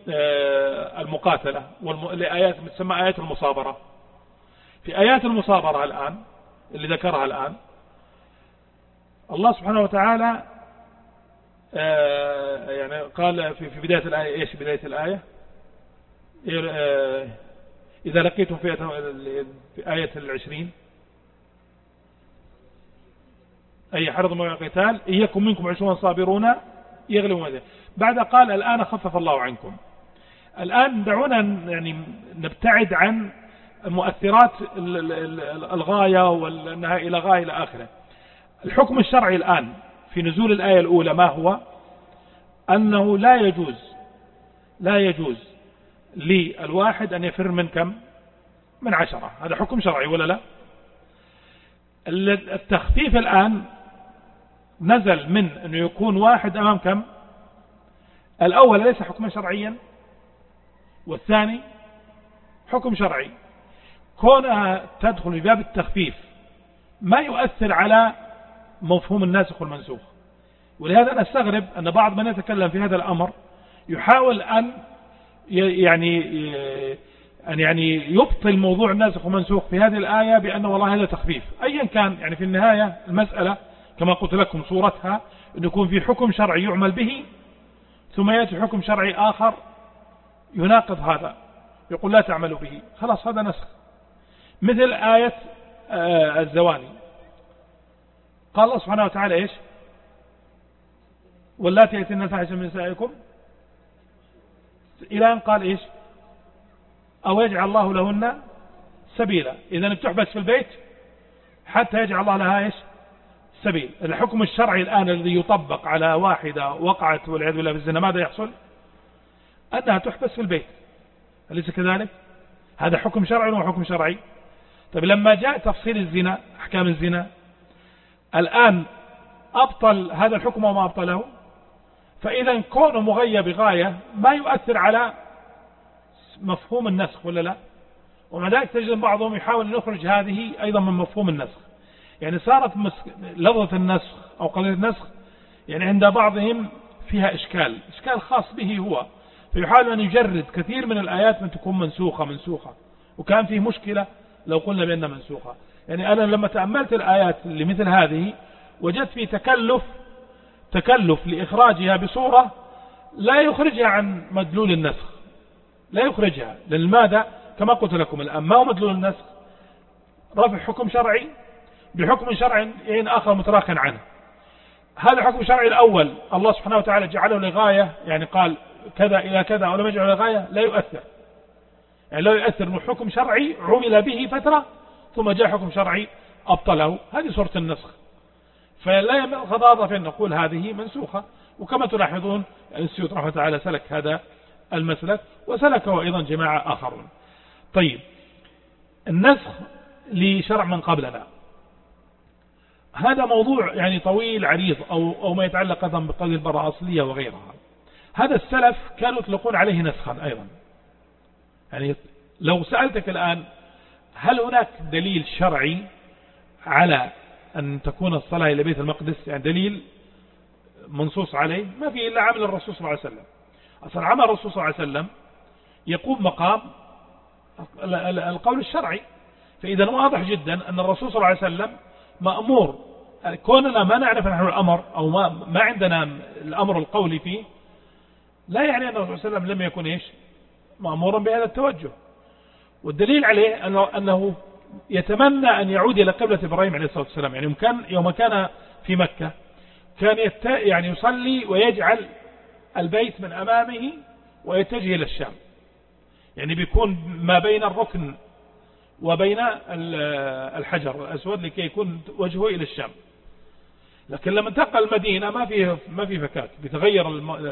S1: المقاتلة والآيات تسمى آيات المصابرة. في آيات المصابرة الآن اللي ذكرها الآن الله سبحانه وتعالى يعني قال في بداية الآية إيش؟ بداية الآية إذا لقيتم في آية 20 أي حرض من القتال إن يكن منكم 20 صابرون يغلبوا ماذا. بعد قال الآن خفف الله عنكم. الآن دعونا يعني نبتعد عن مؤثرات الغاية والنهاية إلى غاية إلى آخره. الحكم الشرعي الآن في نزول الآية الأولى ما هو؟ أنه لا يجوز للواحد أن يفر من كم؟ من 10. هذا حكم شرعي ولا لا؟ التخفيف الآن نزل من أنه يكون واحد أمام كم؟ الأول ليس حكما شرعيا، والثاني حكم شرعي. كونها تدخل في باب التخفيف ما يؤثر على مفهوم الناسخ والمنسوخ. ولهذا أنا استغرب أن بعض من يتكلم في هذا الأمر يحاول أن يعني يبطل موضوع الناسخ والمنسوخ في هذه الآية بأن والله هذا تخفيف. أيا كان يعني في النهاية المسألة كما قلت لكم صورتها أن يكون في حكم شرعي يعمل به ثم يأتي حكم شرعي آخر يناقض هذا يقول لا تعملوا به، خلاص هذا نسخ. مثل آية الزواني قال الله سبحانه وتعالى إيش؟ واللاتي يأتين الفاحشة من نسائكم إلى أن قال إيش؟ أو يجعل الله لهن سبيلا. إذا بتحبس في البيت حتى يجعل الله لها إيش؟ سبيل. الحكم الشرعي الآن الذي يطبق على واحدة وقعت والعياذ بالله بالزنا ماذا يحصل؟ أنها تحبس في البيت، أليس كذلك؟ هذا حكم شرعي وحكم شرعي. طيب لما جاء تفصيل الزنا أحكام الزنا الآن أبطل هذا الحكم وما أبطله، فإذا كونه مغيب غاية ما يؤثر على مفهوم النسخ ولا لا؟ ومع ذلك تجد بعضهم يحاول أن يخرج هذه أيضا من مفهوم النسخ. يعني صارت لفظة النسخ أو قضية النسخ يعني عند بعضهم فيها إشكال خاص به هو، فيحاول أن يجرد كثير من الآيات من تكون منسوخة وكان فيه مشكلة لو قلنا بأنها منسوخة. يعني أنا لما تأملت الآيات اللي مثل هذه وجدت في تكلف لإخراجها بصورة لا يخرجها عن مدلول النسخ، لا يخرجها. لأن ماذا؟ كما قلت لكم الآن ما هو مدلول النسخ؟ رفع حكم شرعي بحكم شرعي آخر متراخٍ عنه. هذا الحكم الشرعي الأول الله سبحانه وتعالى جعله لغاية، يعني قال كذا إلى كذا ولم يجعله لغاية، لا يؤثر. يعني لا يؤثر أنه حكم شرعي عمل به فترة ثم جاء حكم شرعي أبطله. هذه صورة النسخ. فلا يمنع غضاضة في أن نقول هذه منسوخة. وكما تلاحظون السيوط رحمه تعالى سلك هذا المسلك وسلكه أيضا جماعة آخرون. طيب النسخ لشرع من قبلنا هذا موضوع يعني طويل عريض أو ما يتعلق أيضا بقضية البراءة الأصلية وغيرها. هذا السلف كانوا يطلقون عليه نسخا أيضا. يعني لو سألتك الآن هل هناك دليل شرعي على أن تكون الصلاة إلى بيت المقدس، يعني دليل منصوص عليه؟ ما في إلا عمل الرسول صلى الله عليه وسلم. أصلا عمل الرسول صلى الله عليه وسلم يقوم مقام القول الشرعي. فإذا واضح جدا أن الرسول صلى الله عليه وسلم مأمور. كوننا ما نعرف نحن الأمر أو ما عندنا الأمر القولي فيه لا يعني أن الرسول صلى الله عليه وسلم لم يكن إيش مأمورا بهذا التوجه. والدليل عليه أنه يتمنى أن يعود إلى قبلة إبراهيم عليه الصلاة والسلام. يعني يوم كان في مكة كان يعني يصلي ويجعل البيت من أمامه ويتجه إلى الشام، يعني بيكون ما بين الركن وبين الحجر الأسود لكي يكون وجهه إلى الشام. لكن لما انتقل المدينة ما في فكاك، بيتغير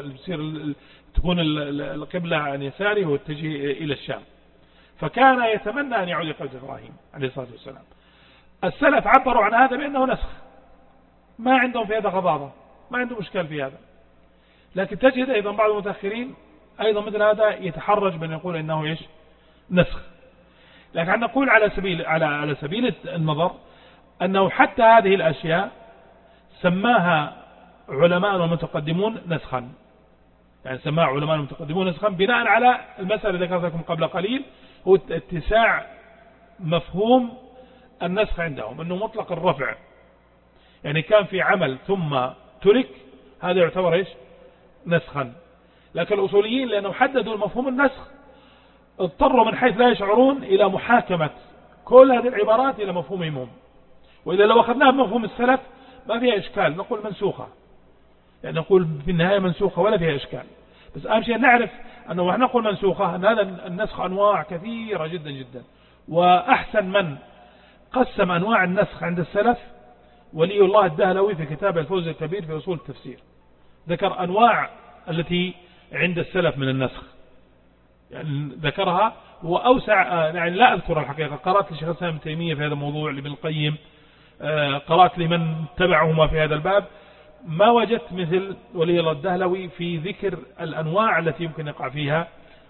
S1: تكون القبلة عن يساره ويتجه إلى الشام. فكان يتمنى أن يعود إلى قبلة إبراهيم عليه الصلاة والسلام. السلف عبروا عن هذا بأنه نسخ، ما عندهم في هذا غضاضة، ما عندهم مشكل في هذا. لكن تجد أيضا بعض المتأخرين أيضا مثل هذا يتحرج بأن يقول إنه إيش نسخ. لكن نقول على سبيل النظر أنه حتى هذه الأشياء سماها علماء المتقدمون نسخا، يعني سماها علماء المتقدمون نسخا بناء على المسألة التي ذكرت لكم قبل قليل، هو اتساع مفهوم النسخ عندهم أنه مطلق الرفع. يعني كان في عمل ثم ترك هذا يعتبر إيش نسخا. لكن الأصوليين لأنهم حددوا المفهوم النسخ اضطروا من حيث لا يشعرون إلى محاكمة كل هذه العبارات إلى مفهومهم هم. وإذا لو أخذناها بمفهوم السلف ما فيها إشكال، نقول منسوخة، يعني نقول في النهاية منسوخة ولا فيها إشكال. بس أهم شيء نعرف أنه وإحنا نقول منسوخة أن هذا النسخ أنواع كثيرة جدا جدا. وأحسن من قسم أنواع النسخ عند السلف ولي الله الدهلوي في كتابه الفوز الكبير في أصول التفسير، ذكر أنواع التي عند السلف من النسخ، يعني ذكرها وأوسع. يعني لا أذكر الحقيقة، قرأت لشيخ الإسلام ابن تيمية في هذا الموضوع، لابن القيم، قرأت لمن تبعهما في هذا الباب، ما وجدت مثل ولي الله الدهلوي في ذكر الأنواع التي يمكن يقع فيها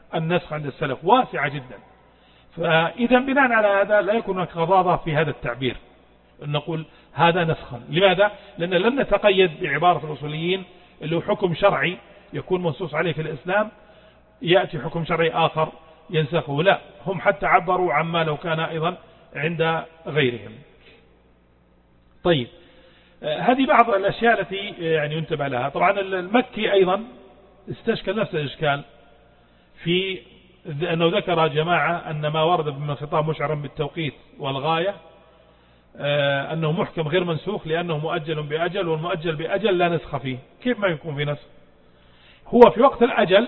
S1: النسخ عند السلف واسعة جدا. فإذا بناء على هذا لا يكون هناك غضاضة في هذا التعبير أن نقول هذا نسخا. لماذا؟ لأن لن نتقيد بعبارة الأصوليين اللي هو حكم شرعي يكون منصوص عليه في الإسلام يأتي حكم شرعي آخر ينسخه، لا، هم حتى عبروا عما لو كان أيضا عند غيرهم. طيب، هذه بعض الأشياء التي يعني ينتبه لها. طبعا المكي أيضا استشكل نفس الإشكال في أنه ذكر جماعة أن ما ورد من الخطاب مشعرا بالتوقيت والغاية أنه محكم غير منسوخ لأنه مؤجل بأجل، والمؤجل بأجل لا نسخ فيه. كيف ما يكون في نسخ؟ هو في وقت الأجل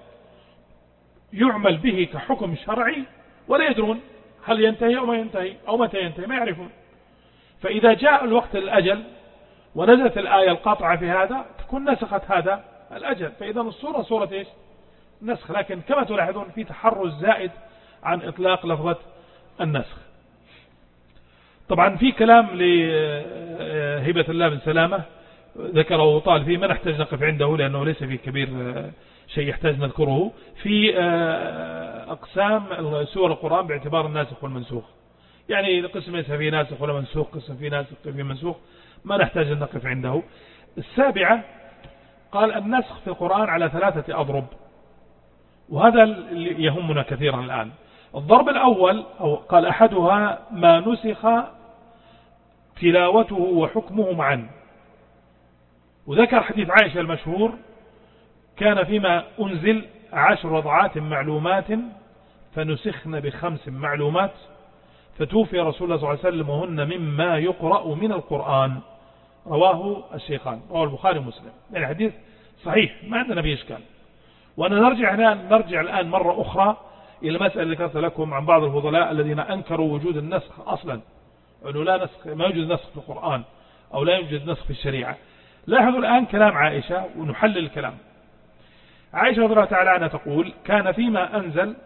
S1: يعمل به كحكم شرعي ولا يدرون هل ينتهي أو ما ينتهي أو متى ينتهي، ما يعرفون. فإذا جاء الوقت الأجل ونزلت الآية القاطعة في هذا تكون نسخت هذا الأجل، فإذا الصورة صورة إيش؟ نسخ. لكن كما تلاحظون في تحرز زائد عن إطلاق لفظة النسخ. طبعا في كلام لهبة الله بن سلامة ذكره طال فيه، ما نحتاج نقف عنده لأنه ليس فيه كبير شيء يحتاج نذكره في أقسام سور القرآن باعتبار الناسخ والمنسوخ. يعني قسم ليس فيه ناسخ ولا منسوخ، قسم فيه ناسخ فيه منسوخ، ما نحتاج أن نقف عنده. السابعة قال النسخ في القرآن على 3 أضرب، وهذا اللي يهمنا كثيرا الآن. الضرب الأول أو قال أحدها ما نسخ تلاوته وحكمه معا، وذكر حديث عائشة المشهور كان فيما أنزل 10 رضعات معلومات فنسخن ب5 معلومات فتوفي رسول الله صلى الله عليه وسلم وهن مما يقرأ من القرآن. رواه الشيخان، رواه البخاري ومسلم. يعني حديث صحيح ما عندنا فيه إشكال. وأنا نرجع الآن مرة أخرى إلى المسألة اللي ذكرت لكم عن بعض الفضلاء الذين أنكروا وجود النسخ أصلا، أنه لا نسخ، ما يوجد نسخ في القرآن أو لا يوجد نسخ في الشريعة. لاحظوا الآن كلام عائشة ونحلل الكلام. عائشة رضي الله تعالى عنها تقول كان فيما أنزل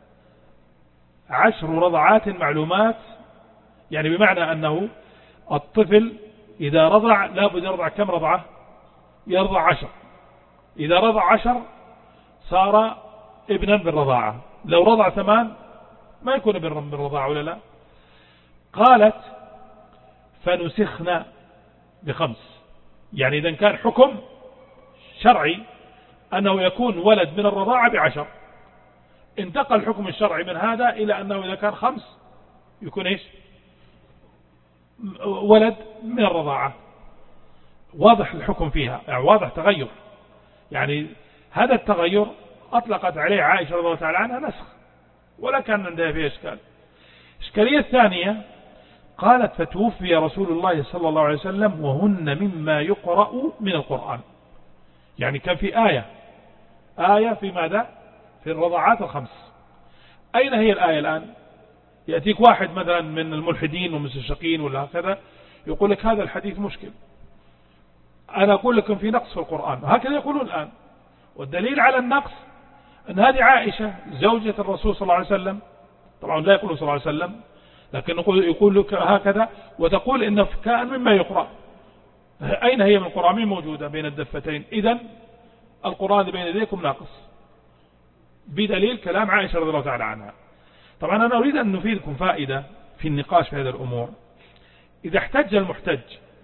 S1: 10 رضعات معلومات، يعني بمعنى أنه الطفل إذا رضع لابد يرضع كم رضعة؟ يرضع 10. إذا رضع 10 صار ابنا بالرضاعة، لو رضع 8 ما يكون ابنا بالرضاعة ولا لا؟ قالت فنسخنا ب5، يعني إذا كان حكم شرعي أنه يكون ولد من الرضاعة ب10، انتقل الحكم الشرعي من هذا إلى أنه إذا كان 5 يكون إيش؟ ولد من الرضاعة. واضح الحكم فيها، يعني واضح تغير. يعني هذا التغير أطلقت عليه عائشة رضي الله تعالى عنها نسخ، ولا كان عندها فيه إشكال. الإشكالية الثانية قالت فتوفي رسول الله صلى الله عليه وسلم وهن مما يقرأ من القرآن. يعني كان في آية في ماذا؟ في الرضاعات 5. أين هي الآية الآن؟ يأتيك واحد مثلا من الملحدين والمستشرقين ولا هكذا يقول لك هذا الحديث مشكل، أنا أقول لكم في نقص في القرآن، هكذا يقولون الآن. والدليل على النقص أن هذه عائشة زوجة الرسول صلى الله عليه وسلم، طبعا لا يقول صلى الله عليه وسلم لكن يقول لك هكذا، وتقول إن كان مما يقرأ. أين هي من القرآن؟ مين موجودة بين الدفتين؟ إذن القرآن بين يديكم ناقص، بدليل كلام عائشة رضي الله تعالى عنها. طبعا أنا أريد أن نفيدكم فائدة في النقاش في هذه الأمور. إذا احتج المحتج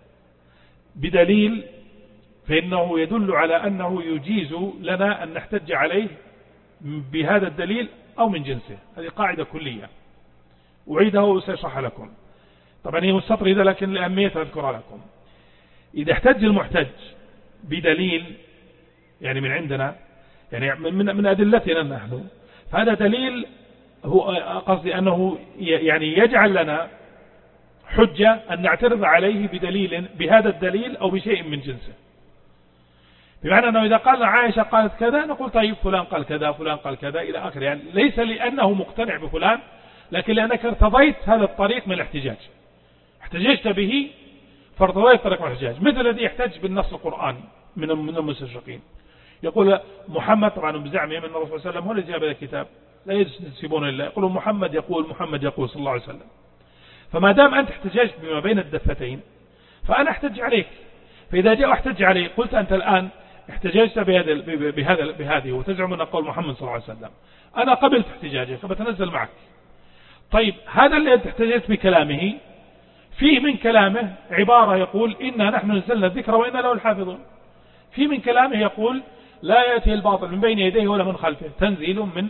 S1: بدليل فإنه يدل على أنه يجيز لنا أن نحتج عليه بهذا الدليل أو من جنسه. هذه قاعدة كلية أعيدها وسأشرح لكم. طبعا هي السطر إذا لكن لأهمية أذكرها لكم. إذا احتج المحتج بدليل يعني من عندنا، يعني من أدلتنا نحن، فهذا دليل هو قصدي أنه يعني يجعل لنا حجة أن نعترض عليه بدليل بهذا الدليل أو بشيء من جنسه. بمعنى أنه إذا قال عائشة قالت كذا نقول طيب فلان قال كذا فلان قال كذا إلى آخر، يعني ليس لأنه مقتنع بفلان لكن لأنك ارتضيت هذا الطريق من الاحتجاج، احتججت به فارتضيت طريق من الاحتجاج. مثل الذي يحتج بالنص القرآني من المستشرقين، يقول محمد طبعا بزعمهم أن الرسول صلى الله عليه وسلم هو الذي جاب هذا الكتاب، لا ينسبون إلا يقولون محمد يقول صلى الله عليه وسلم. فما دام أنت احتججت بما بين الدفتين فأنا احتج عليك. فإذا جاء احتج عليه قلت أنت الآن احتججت بهذه وتزعم أن قول محمد صلى الله عليه وسلم، أنا قبلت احتجاجك فبتنزل معك. طيب هذا اللي احتججت بكلامه فيه من كلامه عبارة يقول إنا نحن نزلنا الذكر وإنا له الحافظون، في من كلامه يقول لا يأتي الباطل من بين يديه ولا من خلفه تنزيل من.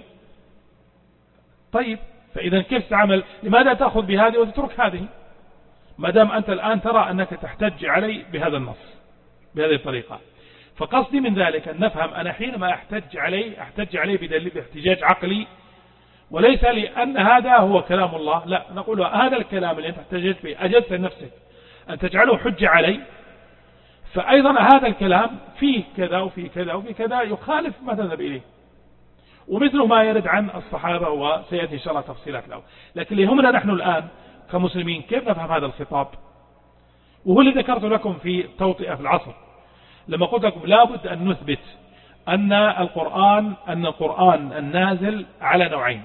S1: طيب فإذا كيف تعمل؟ لماذا تأخذ بهذه وتترك هذه ما دام أنت الآن ترى أنك تحتج علي بهذا النص بهذه الطريقة؟ فقصدي من ذلك أن نفهم أنا حينما أحتج عليه بدليل احتجاج عقلي، وليس لأن هذا هو كلام الله، لا، نقول هذا الكلام اللي أنت احتجت به أجلت نفسك أن تجعله حجة علي، فأيضا هذا الكلام فيه كذا وفيه كذا وفيه كذا يخالف ما تذهب إليه، ومثل ما يرد عن الصحابة وسيأتي إن شاء الله تفصيلات له. لكن اللي همنا نحن الآن كمسلمين كيف نفهم هذا الخطاب؟ وهو اللي ذكرت لكم في توطئة في العصر لما قلت لكم لابد أن نثبت أن القرآن النازل على نوعين،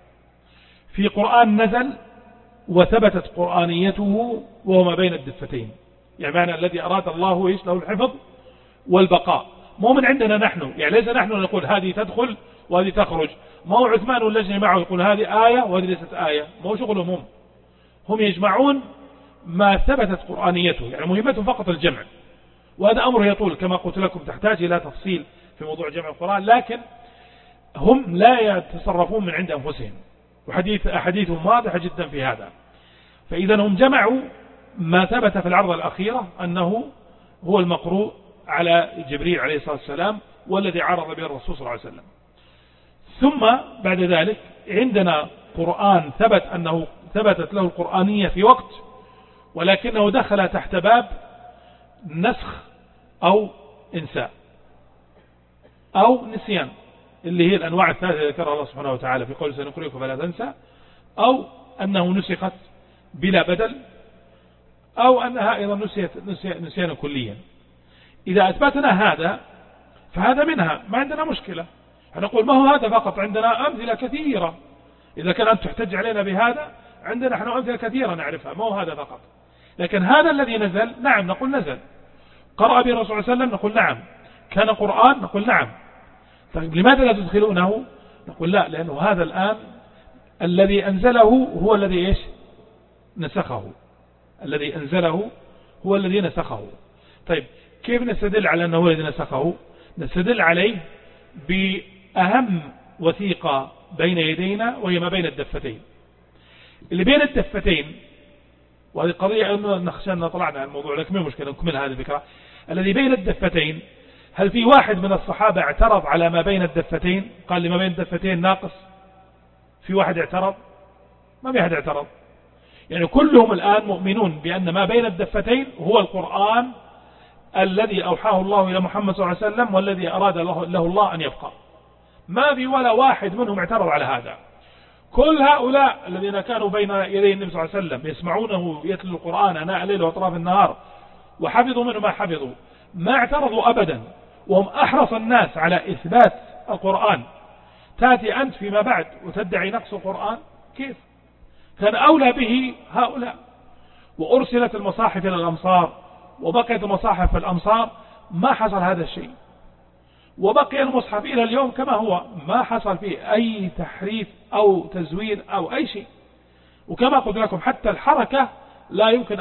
S1: في قرآن نزل وثبتت قرآنيته وهو ما بين الدفتين، يعني معنى الذي أراد الله له الحفظ والبقاء، مو من عندنا نحن، يعني ليس نحن نقول هذه تدخل وهذه تخرج، ما هو عثمان واللجنة معه يقول هذه آية وهذه ليست آية، ما هو شغلهم، هم يجمعون ما ثبتت قرآنيته، يعني مهمتهم فقط الجمع، وهذا أمر يطول كما قلت لكم تحتاج إلى تفصيل في موضوع جمع القرآن، لكن هم لا يتصرفون من عند أنفسهم، وحديثهم واضح جدا في هذا. فإذا هم جمعوا ما ثبت في العرض الأخيرة أنه هو المقروء على جبريل عليه الصلاة والسلام والذي عرض به الرسول صلى الله عليه وسلم. ثم بعد ذلك عندنا قرآن ثبتت له القرآنية في وقت، ولكنه دخل تحت باب نسخ أو إنساء أو نسيان، اللي هي الأنواع الثلاثة ذكرها الله سبحانه وتعالى في قول سنقرئك فلا تنسى، أو أنه نسخت بلا بدل، أو أنها أيضا نسيانا كليا. إذا أثبتنا هذا فهذا منها، ما عندنا مشكلة، نقول ما هو هذا فقط، عندنا أمثلة كثيرة، إذا كان أنت تحتج علينا بهذا عندنا نحن أمثلة كثيرة نعرفها، ما هو هذا فقط. لكن هذا الذي نزل نعم نقول نزل، قرأ به الرسول صلى الله عليه وسلم نقول نعم، كان قرآن نقول نعم. طيب لماذا لا تدخلونه؟ نقول لا، لأنه هذا الآن الذي أنزله هو الذي نسخه، الذي أنزله هو الذي نسخه. طيب كيف نستدل على أنه هو الذي نسخه؟ نستدل عليه بأهم وثيقة بين يدينا وهي ما بين الدفتين. اللي بين الدفتين، وهذه قضية أنه نخشى أن طلعنا عن الموضوع، لكن ما مشكلة نكمل هذه الفكرة. الذي بين الدفتين، هل في واحد من الصحابة اعترض على ما بين الدفتين قال لي ما بين الدفتين ناقص؟ في واحد اعترض؟ ما في أحد اعترض، يعني كلهم الآن مؤمنون بأن ما بين الدفتين هو القرآن الذي أوحاه الله إلى محمد صلى الله عليه وسلم والذي أراد له الله أن يبقى. ما في ولا واحد منهم اعترض على هذا. كل هؤلاء الذين كانوا بين يدي النبي صلى الله عليه وسلم يسمعونه يتلو القرآن أناء الليل وأطراف النهار وحفظوا منه ما حفظوا، ما اعترضوا أبدا، وهم أحرص الناس على إثبات القرآن. تأتي أنت فيما بعد وتدعي نقص القرآن؟ كيف؟ كان أولى به هؤلاء. وأرسلت المصاحف إلى الأمصار وبقيت المصاحف في الأمصار، ما حصل هذا الشيء، وبقي المصحف إلى اليوم كما هو، ما حصل فيه أي تحريف أو تزوير أو أي شيء. وكما قلت لكم حتى الحركة لا يمكن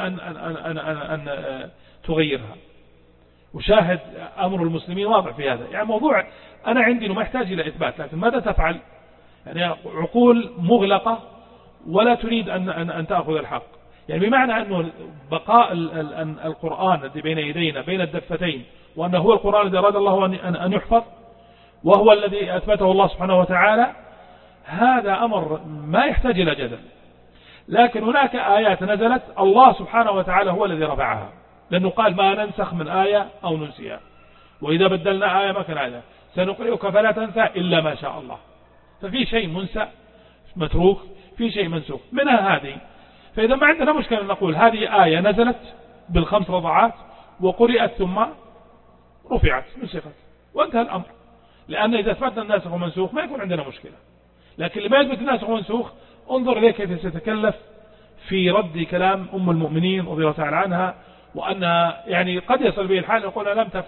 S1: أن تغيرها، وشاهد أمر المسلمين واضح في هذا. يعني موضوع أنا عندي ما يحتاج إلى إثبات، لكن ماذا تفعل؟ يعني عقول مغلقة ولا تريد أن تأخذ الحق. يعني بمعنى أنه بقاء القرآن الذي بين يدينا بين الدفتين، وأنه هو القرآن الذي أراد الله أن يحفظ وهو الذي أثبته الله سبحانه وتعالى، هذا أمر ما يحتاج إلى جدل. لكن هناك آيات نزلت الله سبحانه وتعالى هو الذي رفعها، لأنه قال ما ننسخ من آية أو ننسيها، وإذا بدلنا آية مكان آية سنقرئك فلا تنسى إلا ما شاء الله. ففي شيء منسى متروك، في شيء منسوخ، منها هذه. فإذا ما عندنا مشكلة نقول هذه آية نزلت بالخمس رضعات وقرئت ثم رفعت نسخت وانتهى الأمر. لأن إذا أثبتنا الناسخ ومنسوخ ما يكون عندنا مشكلة. لكن لما يثبت الناسخ ومنسوخ انظر إليه كيف ستتكلف في رد كلام أم المؤمنين رضي الله تعالى عنها، وأنها يعني قد يصل به الحال يقول لم تفهم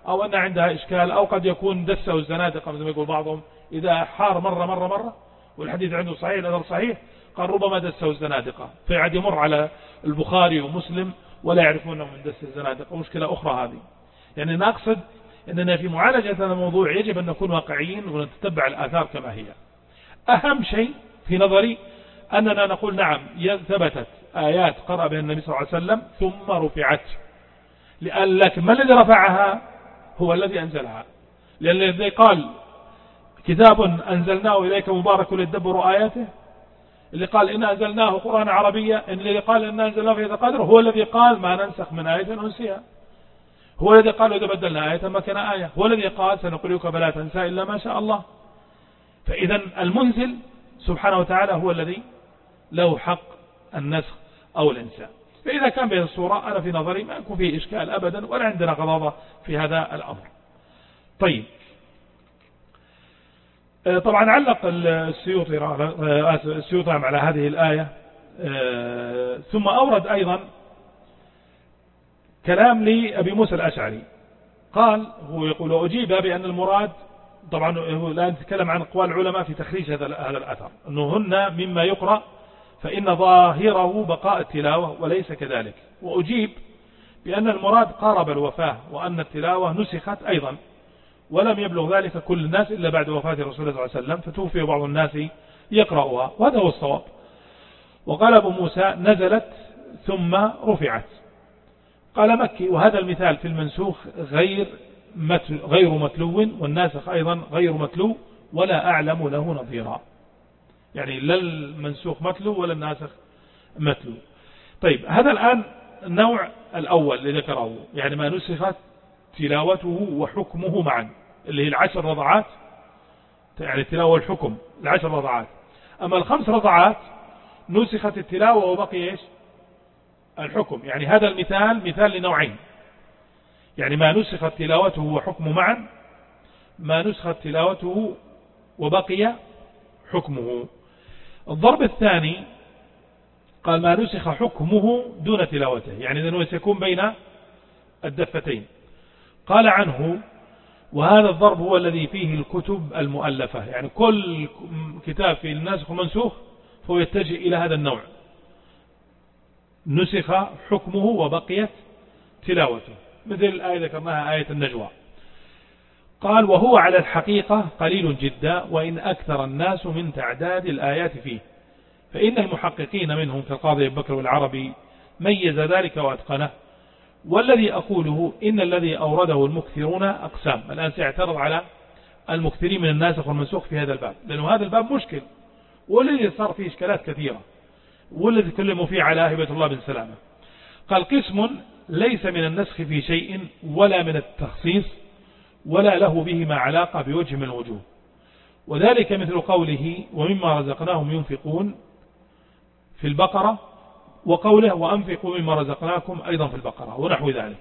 S1: أو أن عندها إشكال، أو قد يكون دسه الزنادقة مثل ما يقول بعضهم، إذا حار مرة والحديث عنده صحيح الأثر صحيح، قال ربما دسه الزنادقة، فيعد يمر على البخاري ومسلم ولا يعرفونه من دس الزنادقة. مشكلة أخرى هذه. يعني نقصد أننا في معالجة هذا الموضوع يجب أن نكون واقعيين ونتتبع الآثار كما هي. أهم شيء في نظري أننا نقول نعم ثبتت آيات قرأ بها النبي صلى الله عليه وسلم ثم رفعت، لكن ما الذي رفعها؟ هو الذي أنزلها. لأن الذي قال كتاب أنزلناه إليك مبارك لتدبروا آياته، اللي قال إن أنزلناه قرآن عربيا، اللي قال إن أنزلناه في هذا القدر، هو الذي قال ما ننسخ من آية ننسيها، هو الذي قال إذا بدلنا آية مكان آية، هو الذي قال سنقرئك فلا تنسى إلا ما شاء الله. فإذا المنزل سبحانه وتعالى هو الذي له حق النسخ أو الإنسان. فإذا كان بهذه الصورة أنا في نظري ما يكون فيه إشكال أبدا، ولا عندنا غضاضة في هذا الأمر. طيب، طبعا علق السيوطي على هذه الآية، ثم أورد أيضا كلام لأبي موسى الأشعري، قال هو يقول أجيب بأن المراد، طبعا هو الآن يتكلم عن أقوال العلماء في تخريج هذا الأثر، أنهن مما يقرأ فإن ظاهره بقاء التلاوة وليس كذلك. وأجيب بأن المراد قارب الوفاة، وأن التلاوة نسخت أيضا، ولم يبلغ ذلك كل الناس إلا بعد وفاة الرسول صلى الله عليه وسلم، فتوفي بعض الناس يقرأها، وهذا هو الصواب. وقال أبو موسى نزلت ثم رفعت، قال مكي، وهذا المثال في المنسوخ غير متلو، والناسخ أيضا غير متلو، ولا أعلم له نظيرا. يعني لا المنسوخ متلو ولا الناسخ متلو. طيب، هذا الآن النوع الأول اللي ذكره، يعني ما نسخت تلاوته وحكمه معا، اللي هي 10 رضعات، يعني التلاوة والحكم 10 رضعات. أما 5 رضعات نسخت التلاوة وبقي إيش؟ الحكم. يعني هذا المثال مثال لنوعين، يعني ما نسخت تلاوته وحكمه معا، ما نسخت تلاوته وبقي حكمه. الضرب الثاني قال ما نسخ حكمه دون تلاوته، يعني إذن سيكون بين الدفتين. قال عنه وهذا الضرب هو الذي فيه الكتب المؤلفة، يعني كل كتاب في الناسخ والمنسوخ فهو يتجه إلى هذا النوع، نسخ حكمه وبقيت تلاوته، مثل الآية ذكرناها آية النجوى. قال وهو على الحقيقة قليل جدا، وإن أكثر الناس من تعداد الآيات فيه، فإن المحققين منهم كالقاضي أبي بكر والعربي ميز ذلك وأتقنه. والذي أقوله إن الذي أورده المكثرون أقسام. الآن سيعترض على المكثرين من الناسخ والمنسوخ في هذا الباب، لأنه هذا الباب مشكل، والذي صار فيه إشكالات كثيرة، والذي كلموا فيه على هبة الله بن سلامة. قال قسم ليس من النسخ في شيء ولا من التخصيص، ولا له بهما علاقة بوجه من الوجوه، وذلك مثل قوله ومما رزقناهم ينفقون في البقرة، وقوله وأنفقوا مما رزقناكم أيضا في البقرة، ونحو ذلك.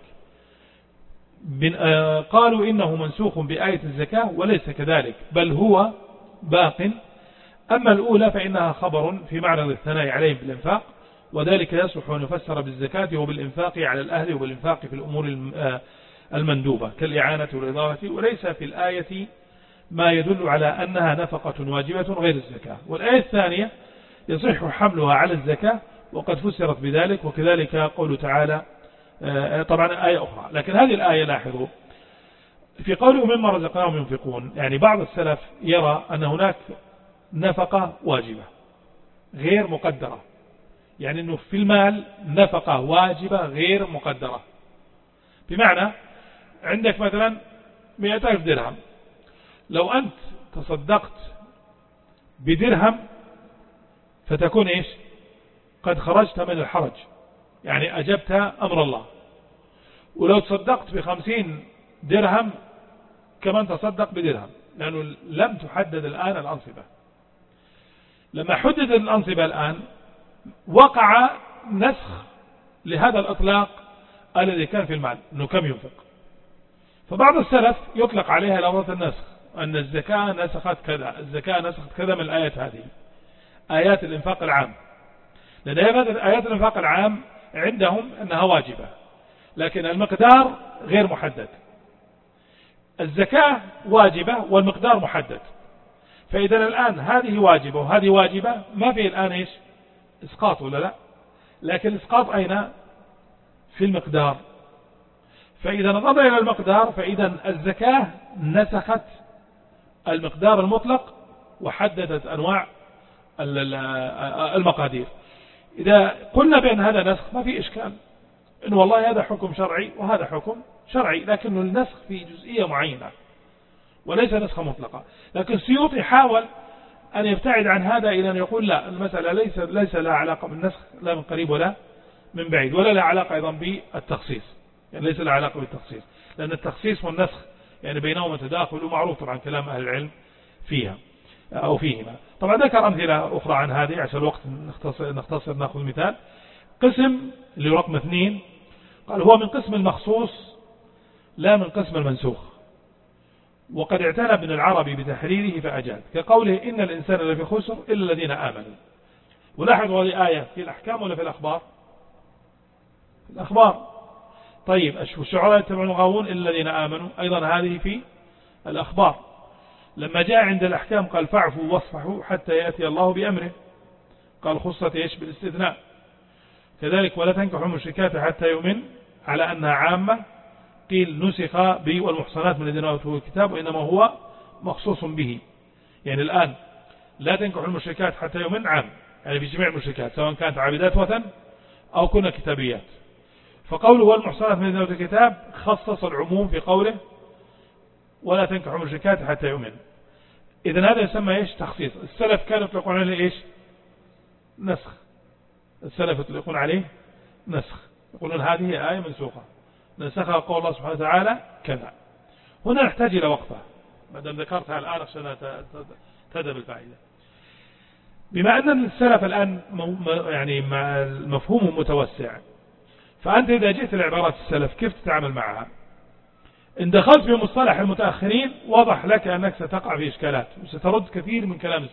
S1: قالوا إنه منسوخ بآية الزكاة، وليس كذلك، بل هو باق. أما الأولى فإنها خبر في معرض الثناء عليهم بالإنفاق، وذلك يصلح أن يفسر بالزكاة وبالإنفاق على الأهل، وبالإنفاق في الأمور المندوبة كالإعانة والإضافة، وليس في الآية ما يدل على أنها نفقة واجبة غير الزكاة. والآية الثانية يصح حملها على الزكاة، وقد فسرت بذلك، وكذلك قول تعالى طبعا آية أخرى. لكن هذه الآية لاحظوا في قوله مما رزقناهم ينفقون، يعني بعض السلف يرى أن هناك نفقة واجبة غير مقدرة، يعني أنه في المال نفقة واجبة غير مقدرة، بمعنى عندك مثلا 100,000 درهم، لو أنت تصدقت بدرهم فتكون إيش؟ قد خرجت من الحرج، يعني أجبت أمر الله. ولو تصدقت ب50 درهم كمان تصدق بدرهم، لأنه لم تحدد الآن الأنصبة. لما حدد الأنصبة الآن وقع نسخ لهذا الإطلاق الذي كان في المال، أنه كم ينفق. فبعض السلف يطلق عليها لفظة النسخ، أن الزكاة نسخت كذا، الزكاة نسخت كذا من الآيات هذه، آيات الإنفاق العام، لأن آيات الإنفاق العام عندهم أنها واجبة، لكن المقدار غير محدد. الزكاة واجبة والمقدار محدد، فإذا الآن هذه واجبة وهذه واجبة، ما في الآن إيش إسقاط ولا لا؟ لكن الإسقاط أين؟ في المقدار. فإذا نظرنا إلى المقدار فإذا الزكاة نسخت المقدار المطلق وحددت أنواع المقادير. إذا قلنا بأن هذا نسخ ما في إشكال، إنه والله هذا حكم شرعي وهذا حكم شرعي، لكن النسخ في جزئية معينة وليس نسخة مطلقة. لكن السيوطي حاول أن يبتعد عن هذا إلى أن يقول لا، المسألة ليس لها علاقة بالنسخ لا من قريب ولا من بعيد، ولا لها علاقة أيضا بالتخصيص، يعني ليس لها علاقة بالتخصيص، لأن التخصيص والنسخ يعني بينهما تداخل، ومعروف طبعا كلام أهل العلم فيها أو فيهما. طبعا ذكر أمثلة أخرى عن هذه عشان الوقت نختصر نأخذ مثال. قسم اللي رقم 2 قال هو من قسم المخصوص لا من قسم المنسوخ، وقد اعتنى ابن العربي بتحريره فأجاد، كقوله إن الإنسان لفي خسر إلا الذين آمنوا. ولاحظوا هذه آية في الأحكام ولا في الأخبار؟ في الأخبار. طيب الشعراء يتبعون الغاوون إلا الذين آمنوا، أيضا هذه في الأخبار. لما جاء عند الأحكام قال فاعفوا واصفحوا حتى يأتي الله بأمره، قال خصت إيش بالاستثناء. كذلك ولا تنكحوا المشركات حتى يؤمن على أنها عامة، قيل نسخ به والمحصنات من الذين أوتوا الكتاب، وإنما هو مخصوص به. يعني الآن لا تنكحوا المشركات حتى يؤمن عام، يعني في جميع المشركات سواء كانت عابدات وثن أو كنا كتابيات. فقوله والمحصنات من الذين أوتوا الكتاب خصص العموم في قوله ولا تنكحوا المشركات حتى يؤمن. إذن هذا يسمى إيش؟ تخصيص. السلف كانوا يطلقون عليه إيش؟ نسخ. السلف يطلقون عليه نسخ، يقولون هذه آية منسوخة نسخها قول الله سبحانه وتعالى كذا. هنا نحتاج إلى وقفة بعد أن ذكرتها الآن عشان تهدى بالفائدة. بما أن السلف الآن يعني مفهوم متوسع، فأنت إذا جئت لعبارات السلف كيف تتعامل معها؟ إن دخلت في مصطلح المتأخرين واضح لك أنك ستقع في إشكالات وسترد كثير من كلام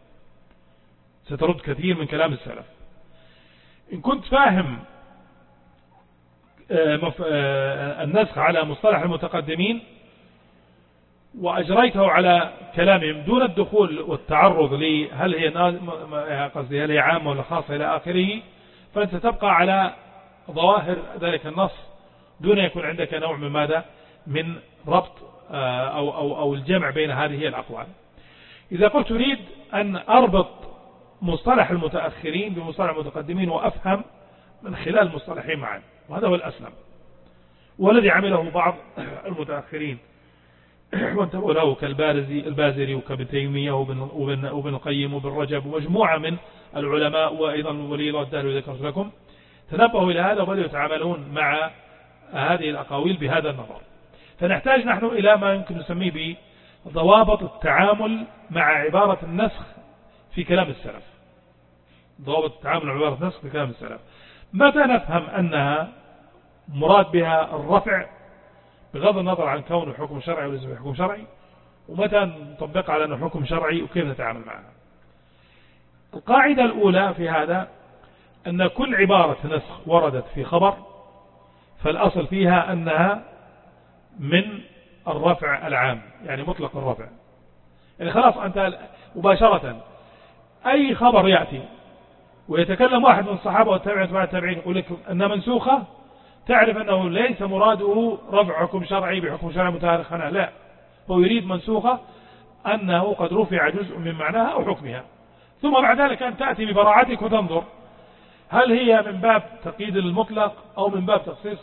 S1: السلف. إن كنت فاهم النسخ على مصطلح المتقدمين وأجريته على كلامهم دون الدخول والتعرض لي هل هي عامة ولا خاصة إلى آخره، فأنت تبقى على ظواهر ذلك النص دون يكون عندك نوع من ماذا؟ من ربط أو الجمع بين هذه الأقوال. إذا قلت أريد أن أربط مصطلح المتأخرين بمصطلح المتقدمين وأفهم من خلال المصطلحين معا، وهذا هو الأسلم والذي عمله بعض المتأخرين وانتبهوا له كالبازري وكابن تيمية وابن القيم وابن رجب ومجموعة من العلماء، وأيضا ولي الله الدهلوي ذكرت لكم، تنبهوا إلى هذا وبدأوا يتعاملون مع هذه الأقاويل بهذا النظر. فنحتاج نحن إلى ما يمكن نسميه بضوابط التعامل مع عبارة النسخ في كلام السلف. ضوابط التعامل مع عبارة النسخ في كلام السلف، متى نفهم أنها مراد بها الرفع بغض النظر عن كونه حكم شرعي وليس حكم شرعي، ومتى نطبقها على أنه حكم شرعي وكيف نتعامل معها. القاعدة الأولى في هذا أن كل عبارة نسخ وردت في خبر فالأصل فيها أنها من الرفع العام، يعني مطلق الرفع. يعني خلاص أنت مباشرة أي خبر يأتي ويتكلم واحد من الصحابة والتابعين يقول لك أنها منسوخة، تعرف أنه ليس مراده رفع حكم شرعي بحكم شرعي متارخ عنها، لا، هو يريد منسوخة أنه قد رفع جزء من معناها أو حكمها. ثم بعد ذلك أن تأتي ببراعتك وتنظر هل هي من باب تقييد المطلق أو من باب تخصيص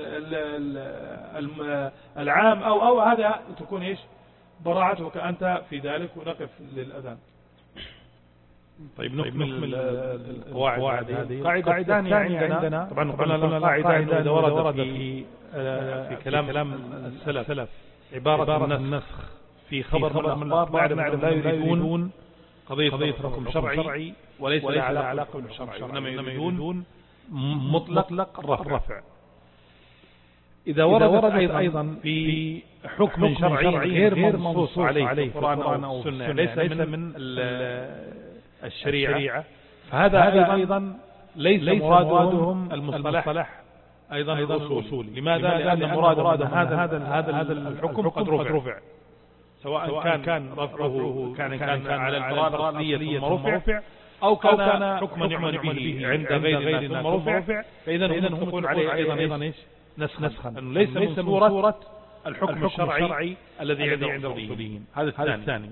S1: العام أو هذا تكون إيش براعتك أنت في ذلك. ونقف للأذان. طيب نكمل القواعد هذه. القاعدة الثانية عندنا طبعا القاعدة إذا ورد في كلام السلف عبارة النسخ في خبر من الأخبار نعلم لا يريدون قضية حكم شرعي وليس لها علاقة بالشرعي، وإنما يريدون مطلق الرفع. إذا وردت أيضا في حكم شرعي غير منصوص عليه في القرآن أو السنة، ليس من الشريعة، فهذا أيضا ليس مرادهم المصطلح أيضا أصولي. لماذا؟ لأن مراد هذا الحكم قد رفع، سواء كان رفعه كان على الإرادة الأصلية ثم رفع، أو كان حكما يعمل به عند غيرنا ثم رفع، فإذا هم يقول عليه أيضا إيش؟ نسخا، أنه ليس من صورة الحكم الشرعي الذي عند الأصوليين. هذا الثاني.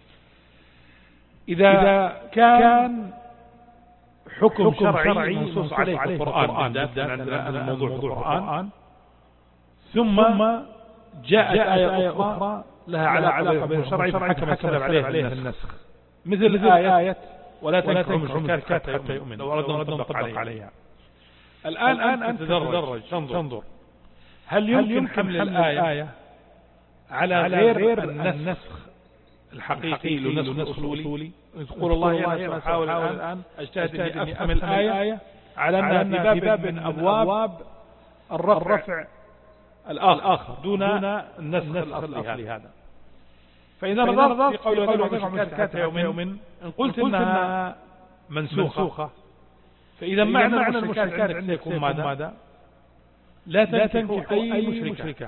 S1: إذا كان حكم شرعي منصوص عليه في القرآن، بالذات عندنا الموضوع في القرآن، ثم جاءت آية أخرى لها علاقة بالشرع فحكم السلف عليها النسخ، مثل آية ولا تنكحوا المشركات حتى يؤمن، لو أردنا نطبق عليها. الآن أنت تتدرج تنظر هل يمكن حمل الآية على غير النسخ الحقيقي لنسخ الأصولي؟ تقول الله أنا أحاول الآن أجتهد أني أفهم الآية على أنها في باب من أبواب الرفع الآخر دون النسخ الأصلي هذا. فإذا نظرت في قول المشركات حتى يؤمن، إن قلت إنها منسوخة، فإذا معنى المشركات عندك يكون ماذا؟ لا تنكح أي مشركة،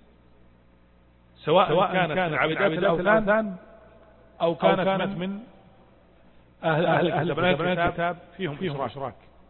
S1: سواء كانت من عبادات الأوثان أو كانت من أهل الكتاب فيهم إشراك.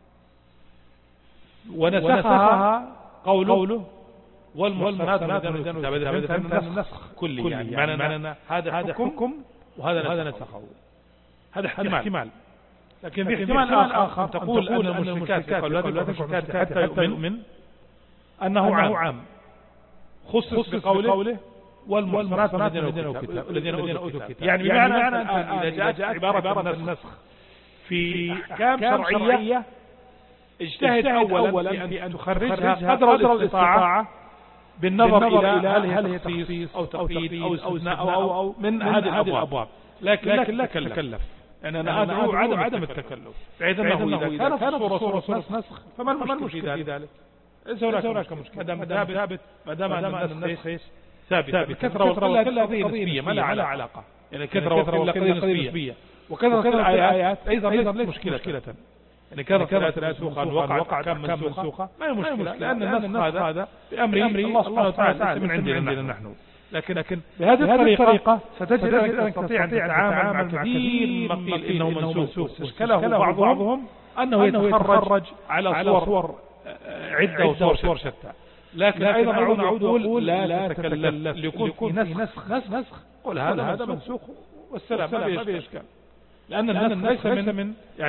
S1: ونسخها قوله والمحصنات من الكتاب، هذا النسخ كلي، يعني معنى هذا حكم وهذا نسخه. هذا احتمال. لكن في احتمال آخر تقول أن المشركات حتى يؤمن أنه عام، خصص بقوله والمحصنات من الذين أوتوا الكتاب. يعني بمعنى إذا جاءت عبارة النسخ في أحكام شرعية، اجتهد أولا في أن تخرجها قدر الاستطاعة بالنظر إلى هل هي تخصيص أو تقييد أو استثناء أو من هذه الأبواب، لكن لا تكلف. يعني أنا أدعو عدم التكلف، بحيث أنه إذا كانت صورة نسخ فما المشكلة في ذلك؟ ليس هناك مشكلة ما دام النسخ ثابت. الكثرة والقلة هذه نسبية، ما لها علاقة. يعني الكثرة والقلة نسبية، وكثرة الآيات أيضا ليست مشكلة. يعني كثرة الآيات وقع كم منسوخة ما هي مشكلة، لأن النسخ هذا بأمر الله سبحانه وتعالى من عندنا نحن. لكن بهذه الطريقة ستجد أنك تستطيع أن تتعامل مع كثير من قيل إنه منسوخ، أشكله بعضهم أنه يتخرج على صور عدة وصور شتى. لكن أيضا نعود ونقول لا تتكلف، ليكون في نسخ قل هذا منسوخ والسلام، ما في إشكال، لأن النسخ ليس من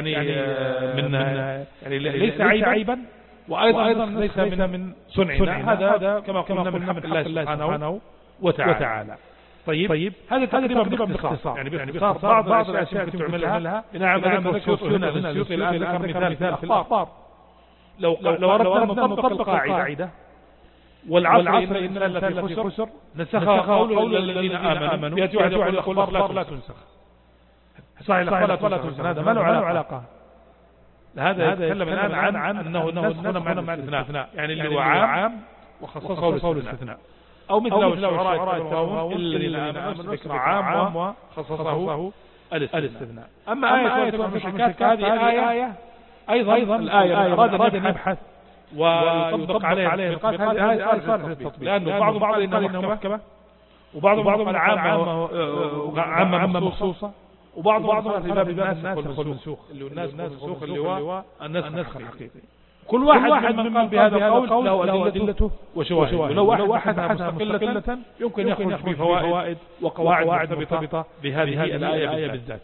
S1: ليس عيبا، وأيضا ليس من صنعنا. هذا كما قلنا من حق الله سبحانه وتعالى. طيب هذا تقريبا باختصار، يعني باختصار بعض الأشياء التي تعملها. نعم السيوطي الآن ذكر مثال في الأخبار. لو أردنا أن نطبق القاعدة والعصر إن الذي خسر، نسخها قول الذين آمنوا، يأتي واحد يقول الأخبار لا تنسخ. صحيح الأخبار لا تنسخ، هذا ما له علاقة. هذا يتكلم الآن عن أنه هنا مع الاستثناء، يعني اللي هو عام وخصصه الاستثناء، أو مثل الشعراء يتكلمون الذين آمنوا ذكر عام وخصصه الاستثناء. أما آية المشركات هذه آية أيضا الآية أراد أن يبحث ويطبق عليه التطبيق، هذه آية صالحة للتطبيق، لأنه بعضهم قال إنها محكمة، وبعضهم قال عامة مخصوصة، وبعضهم في باب الناسخ والمنسوخ، اللي هو النسخ الحقيقي. كل واحد من قال بهذا القول له أدلته وشواهد، ولو واحد مستقلة يمكن يخرج بفوائد وقواعد مرتبطة بهذه الآية بالذات.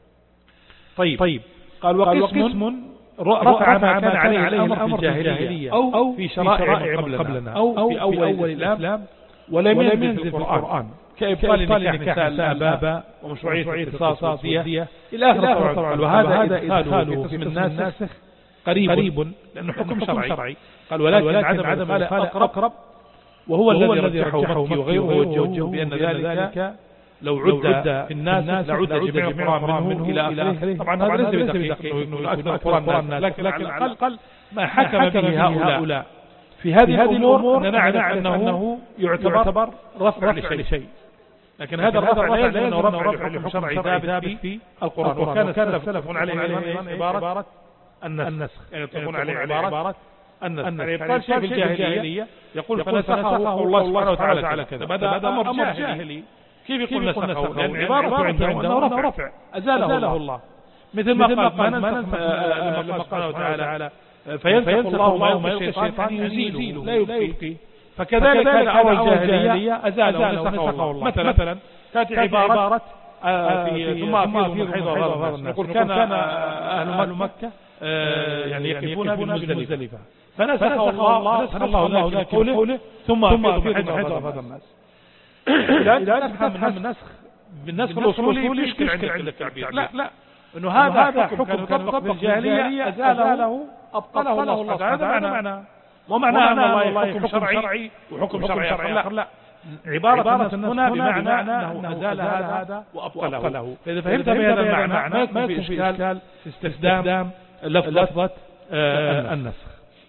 S1: طيب قال وقسم رفع ما كان عليه الأمر في الجاهلية أو في شرائع قبلنا أو في أول الإسلام ولم ينزل في القرآن، كإبطال نكاح الآباء ومشروعية اختصاص الدية إلى آخر. طبعا وهذا إدخاله في الناسخ قريب لأنه حكم شرعي. قال ولكن عدم أقرب، وهو الذي رجحه مكي وغيره ووجه بأن ذلك لو عد في الناس لعد جميع القرآن منه إلى آخره. طبعا هذا ليس بدقيق إنه أكثر القرآن الناس، لكن على الأقل ما حكم به هؤلاء في هذه الأمور أن نعرف أنه يعتبر رفع لشيء. لكن هذا الرفع لا يلزم أنه رفع لحكم شرعي ثابت في القرآن. وكان السلف يطلقون عليه عبارة النسخ، يعني يطلقون عليه عبارة
S2: النسخ. يعني قال شيء في الجاهلية يقول فنسخه الله سبحانه وتعالى كذا، هذا أمر جاهلي. كيف يقول نسخه؟ لأن عبارة عنده أنه رفع أزاله الله، مثل ما قال ما ننسخ لما قال سبحانه وتعالى فينسخ الله ما يلقي الشيطان يزيله لا يبقي. فكذلك هذا أمر الجاهلية أزاله ونسخه الله. مثلا كانت عبارة ثم أفيضوا من حيث أفاض الناس، يقول كان أهل مكة يعني يقفون بالمزدلفة فنسخ الله ذلك قوله ثم أفيضوا من حيث أفاض الناس. لا نفهم النسخ الأصولي يشكل عند التعبير. لا إنه هذا حكم كان يطبق في الجاهلية أزاله أبطله الله. هذا معنى ومعنى أن الله حكم شرعي وحكم شرعي آخر. لا، عبارة هنا بمعنى أنه أزال هذا وأبطله. فإذا فهمت بهذا المعنى ما يكون في إشكال في استخدام لفظة النسخ.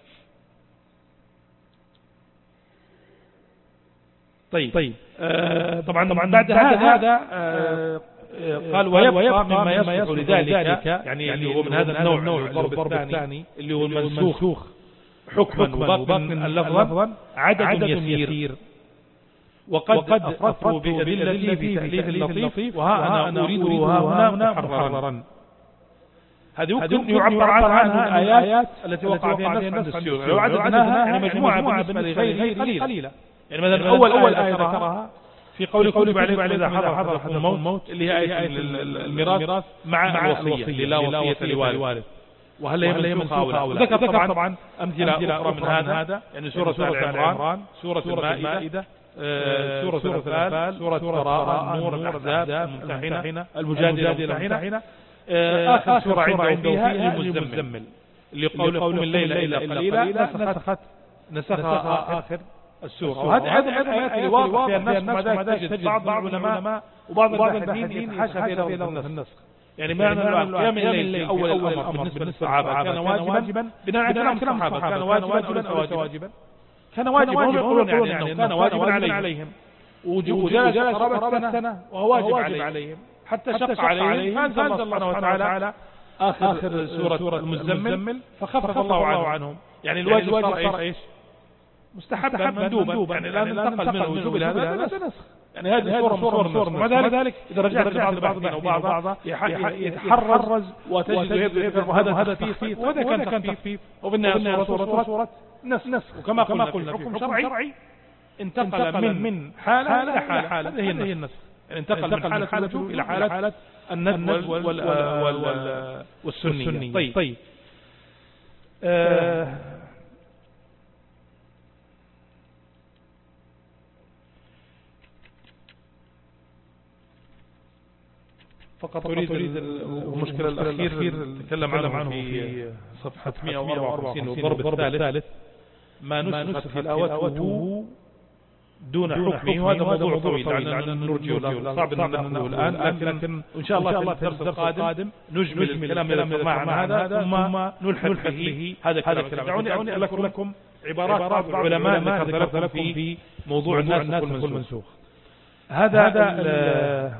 S2: طيب طبعا بعد هذا قال ويبقى مما يصلح لذلك، يعني هو من هذا النوع الضرب الثاني اللي هو المنسوخ حكما وباقٍ لفظا عدد يسير، وقد أفردت بالأدلة في تأليف اللطيف وها أنا أريده هنا محررا. هذه يمكن يعبر عنها الآيات التي وقع فيها النسخ عند السيوطي. لو عددناها يعني مجموعة بالنسبة لغيره قليلة. يعني مثلا أول آية ذكرها في قول كتب عليكم إذا حضر أحدكم الموت اللي هي آية الميراث مع الوصية اللي لا وصية لوارث، وهل هي منسوخة أو لا. ذكر طبعا أمثلة أخرى من هذا، يعني سورة آل عمران، سورة المائدة، سورة الأنفال، سورة براءة، النور، الأحزاب، الممتحنة، المجادلة، الممتحنة. آخر سورة عنده فيها المزمل اللي قوم الليل إلا قليلا نسخها آخر السورة. وهذه الآيات اللي واضح فيها النسخ، وما تجد بعض العلماء وبعض الباحثين يتحاشى في لفظ النسخ. يعني معنى قيام الليل أول الأمر بالنسبة للصحابة كان واجبا بناء على كلام الصحابة، كان واجبا أو واجبا كان واجبا. هم يقولون يعني كان واجبا عليهم، وجلس قرابة سنة وهو واجب عليهم حتى شق عليهم، فأنزل الله سبحانه وتعالى آخر سورة المزمل فخفف الله عنهم. يعني الواجب صار إيش؟ مستحبا مندوبا، يعني الآن انتقل من الوجوب إلى هذا نسخ. يعني هذه صورة مع ذلك إذا رجعت لبعض الباحثين وبعضها يتحرز وتجد يذكر هذا تخفيف وهذا كان تخفيف، وبالنهاية صورة نسخ. وكما قلنا في حكم شرعي انتقل من حالة إلى حالة، هذه هي النسخ. يعني انتقل من حالة الوجوب إلى حالة الندب والسنية. طيب فقط أريد المشكلة الأخير تكلم عنه في صفحة 154 والضرب الثالث ما نسخ تلاوته دون حكمه. وهذا موضوع طويل لعلنا نرجع له، صعب أن نقوله الآن، لكن إن شاء الله في الدرس القادم نجمل الكلام الذي مع هذا ثم نلحق به هذا الكلام. دعوني أذكر لكم عبارات بعض العلماء ذكرت لكم في موضوع الناسخ والمنسوخ. هذا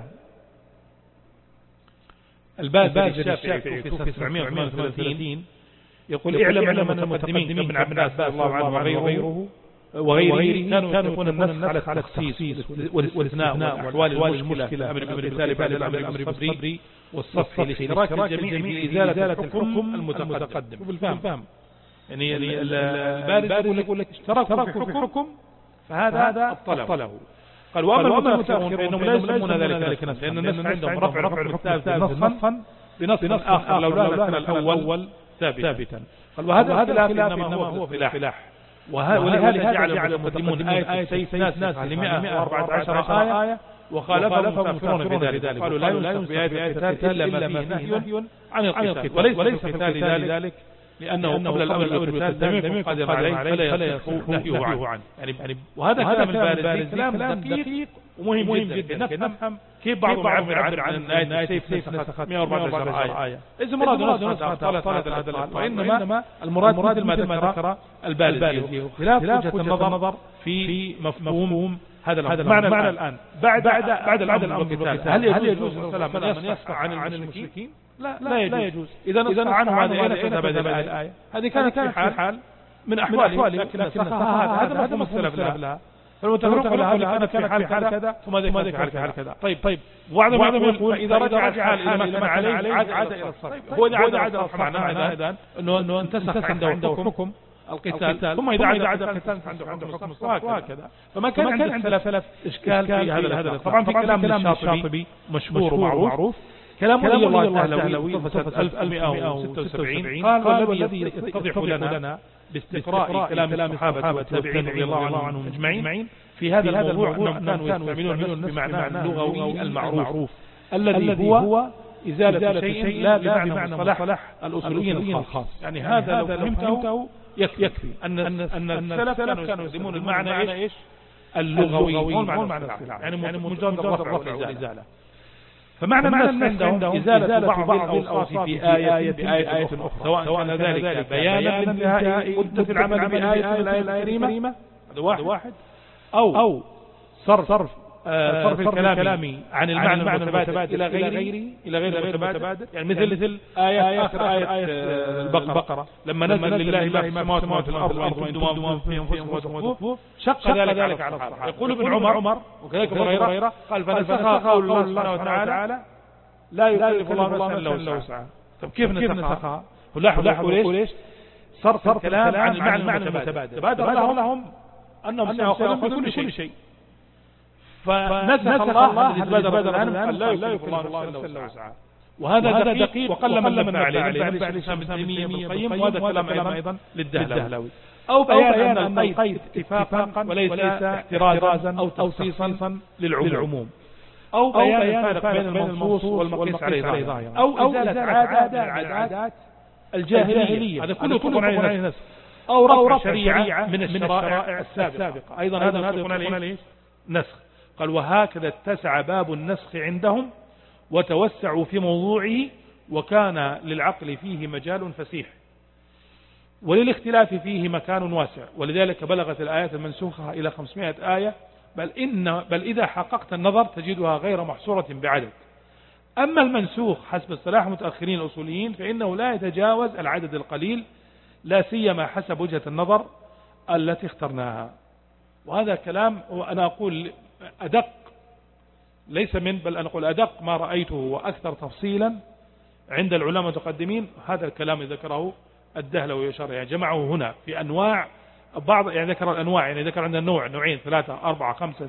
S2: البازري الشافعي في 738 يقول اعلم أن المتقدمين كابن عباس الله عنه وغيره كانوا يكون النسخ على التخصيص والاستثناء والأحوال المشكلة، أمر بالمثال بعد الأمر بالصبر والصف لاشتراك الجميع في إزالة الحكم المتقدم. بالفهم يعني البارز يقول لك اشتركوا في حكم فهذا أبطله. قال وأما المتأخرون فإنهم لا يسمون ذلك نسخ، لأن النسخ عندهم رفع الحكم الثالث بنص آخر لولا كان الأول ثابتا. قال وهذا الخلاف إنما هو في الاصطلاح، ولهذا جعل المقدمون آية السيف ناسخة ل 114 آية وخالفهم المتأخرون في ذلك. قالوا لا ينسخ بآية القتال إلا ما فيه نهي عن القتال، وليس في القتال ذلك لأنه قبل الأمر بالقتال لم يكن قادرا عليه فلا يصح نهيه عنه. يعني وهذا كلام البارزي كلام دقيق ومهم جدا نفهم كيف بعضهم يعبر عن آية السيف نسخت 114 آية. ليس مراد نسخة طالت هذا الإطلاق، وإنما المراد مثل ما ذكر البارزي خلاف وجهة النظر في مفهوم هذا معنى الآن بعد الأمر بالقتال هل يجوز أن يصفح عن المشركين؟ لا يجوز. إذا نصف عنه هذه أين تذهب هذه الآية؟ هذه كانت في حال
S1: من أحواله، لكن هذا مختلف لها. فالمتفرق لها كانت في حال كذا ثم ذكرت في حال كذا. طيب بعضهم يقول فإذا رجع الحال إلى ما كان عليه عاد إلى الصرف. هو إذا عاد إلى الصرف معناه أنه انتسخ عنده حكم القتال، ثم إذا عاد القتال عنده حكم الصلاة وهكذا. فما كان عند السلف إشكال في هذا. طبعا في كلام الشاطبي مشهور ومعروف، كلام ولي الله الدهلوي صفحة 1176 قال الذي يتضح لنا باستقراء كلام الصحابة والتابعين رضي الله عنهم أجمعين في هذا الموضوع أنهم كانوا يستعملون النسخ بمعناه اللغوي المعروف الذي هو إزالة شيء لا بمعنى مصطلح الأصوليين الخاص. يعني هذا لو فهمته يكفي أن السلف كانوا يسمون المعنى إيش؟ اللغوي هو المعنى الاصطلاحي، يعني مجرد الرفع والإزالة. فمعنى النسخ عندهم إزالة بعض الأوصاف في آية بآية أخرى، سواء كان ذلك بيانا لانتهاء مدة العمل بآية من الآية الكريمة، هذا واحد، أو صرف الكلام عن المعنى المتبادل إلى غير المتبادل. يعني مثل آخر آية البقرة لما نزل لله ما في السماوات وما في الأرض وإن تبدوا ما في أنفسكم وتخفوه شق ذلك على الصحابة. يقول ابن عمر وكذلك ابن هريرة قال فنسخها قول الله سبحانه وتعالى لا يكلف الله نفسا إلا وسعها. طب كيف نسخها؟ لاحظوا ايش؟ صرف الكلام عن المعنى المتبادل. تبادر لهم أنهم سيأخذون بكل شيء. فنسخ الله البدر عنهم قال لا يكلف الله نفسا إلا وسعها. وهذا دقيق وقل من لم عليه بعد الإسلام ابن تيمية ابن القيم، وهذا كلام أيضا للدهلوي. أو بيان أن القيد اتفاقا وليس احترازا أو تخصيصا للعموم، أو بيان الفرق بين المنصوص والمقيس عليه ظاهرا، أو إزالة عادة من العادات الجاهلية، هذا كله يكون عليه نسخ، أو رفع شريعة من الشرائع السابقة، أيضا هذا يكون عليه نسخ. قال وهكذا اتسع باب النسخ عندهم وتوسعوا في موضوعه، وكان للعقل فيه مجال فسيح وللاختلاف فيه مكان واسع، ولذلك بلغت الآيات المنسوخة إلى 500 آية، بل إذا حققت النظر تجدها غير محصورة بعدد. أما المنسوخ حسب اصطلاح متأخرين الأصوليين فإنه لا يتجاوز العدد القليل، لا سيما حسب وجهة النظر التي اخترناها. وهذا كلام وأنا أقول أدق، ليس بل أنا أقول أدق ما رأيته وأكثر تفصيلا عند العلماء المتقدمين. هذا الكلام ذكره الدهلوي ويشار، يعني جمعه هنا في أنواع بعض، يعني ذكر الأنواع، يعني ذكر عندنا نوعين 3 4 5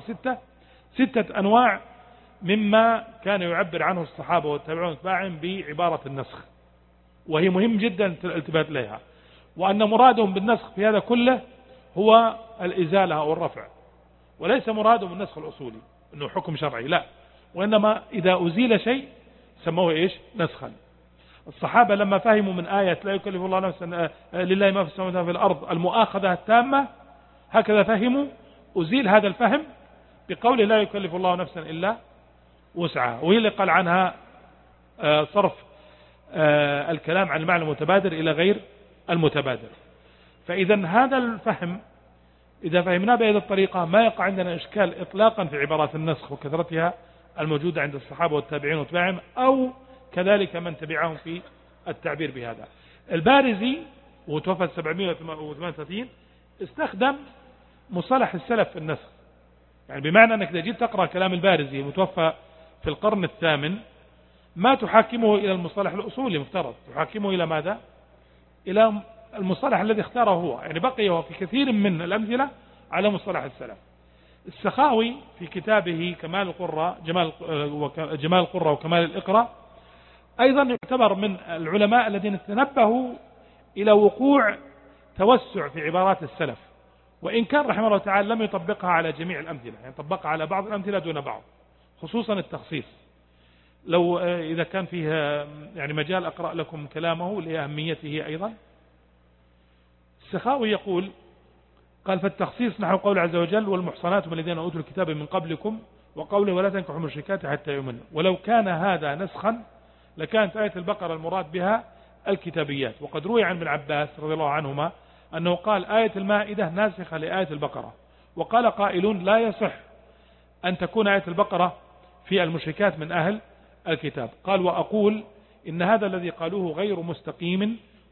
S1: 6 أنواع مما كان يعبر عنه الصحابة والتابعون واتباعهم بعبارة النسخ، وهي مهم جدا الالتفات إليها، وأن مرادهم بالنسخ في هذا كله هو الإزالة أو الرفع، وليس مرادهم النسخ الأصولي أنه حكم شرعي، لا، وإنما إذا أزيل شيء سموه إيش؟ نسخا. الصحابة لما فهموا من آية لا يكلف الله نفسا لله ما في السماوات وما في الأرض المؤاخذة التامة، هكذا فهموا، أزيل هذا الفهم بقوله لا يكلف الله نفسا إلا وسعها، وهي اللي قال عنها صرف الكلام عن المعنى المتبادر إلى غير المتبادر. فإذا هذا الفهم إذا فهمناه بهذه الطريقة ما يقع عندنا إشكال إطلاقا في عبارات النسخ وكثرتها الموجودة عند الصحابة والتابعين وتباعهم، أو كذلك من تبعهم في التعبير بهذا. البارزي وتوفى 738 استخدم مصطلح السلف في النسخ، يعني بمعنى أنك إذا جيت تقرأ كلام البارزي المتوفى في القرن الثامن ما تحاكمه إلى المصطلح الأصولي، مفترض تحاكمه إلى ماذا؟ إلى المصطلح الذي اختاره هو، يعني بقي هو في كثير من الأمثلة على مصطلح السلف. السخاوي في كتابه جمال القرى وكمال الإقرى أيضا يعتبر من العلماء الذين تنبهوا إلى وقوع توسع في عبارات السلف، وإن كان رحمه الله تعالى لم يطبقها على جميع الأمثلة، يعني طبقها على بعض الأمثلة دون بعض، خصوصا التخصيص. لو إذا كان فيها يعني مجال أقرأ لكم كلامه لأهميته أيضا. السخاوي يقول قال فالتخصيص نحو قول عز وجل والمحصنات من الذين أوتوا الكتاب من قبلكم، وقوله ولا تنكحوا المشركات حتى يؤمنوا، ولو كان هذا نسخا لكانت آية البقرة المراد بها الكتابيات. وقد روي عن ابن عباس رضي الله عنهما أنه قال آية المائدة ناسخة لآية البقرة، وقال قائلون لا يصح أن تكون آية البقرة في المشركات من أهل الكتاب. قال وأقول إن هذا الذي قالوه غير مستقيم،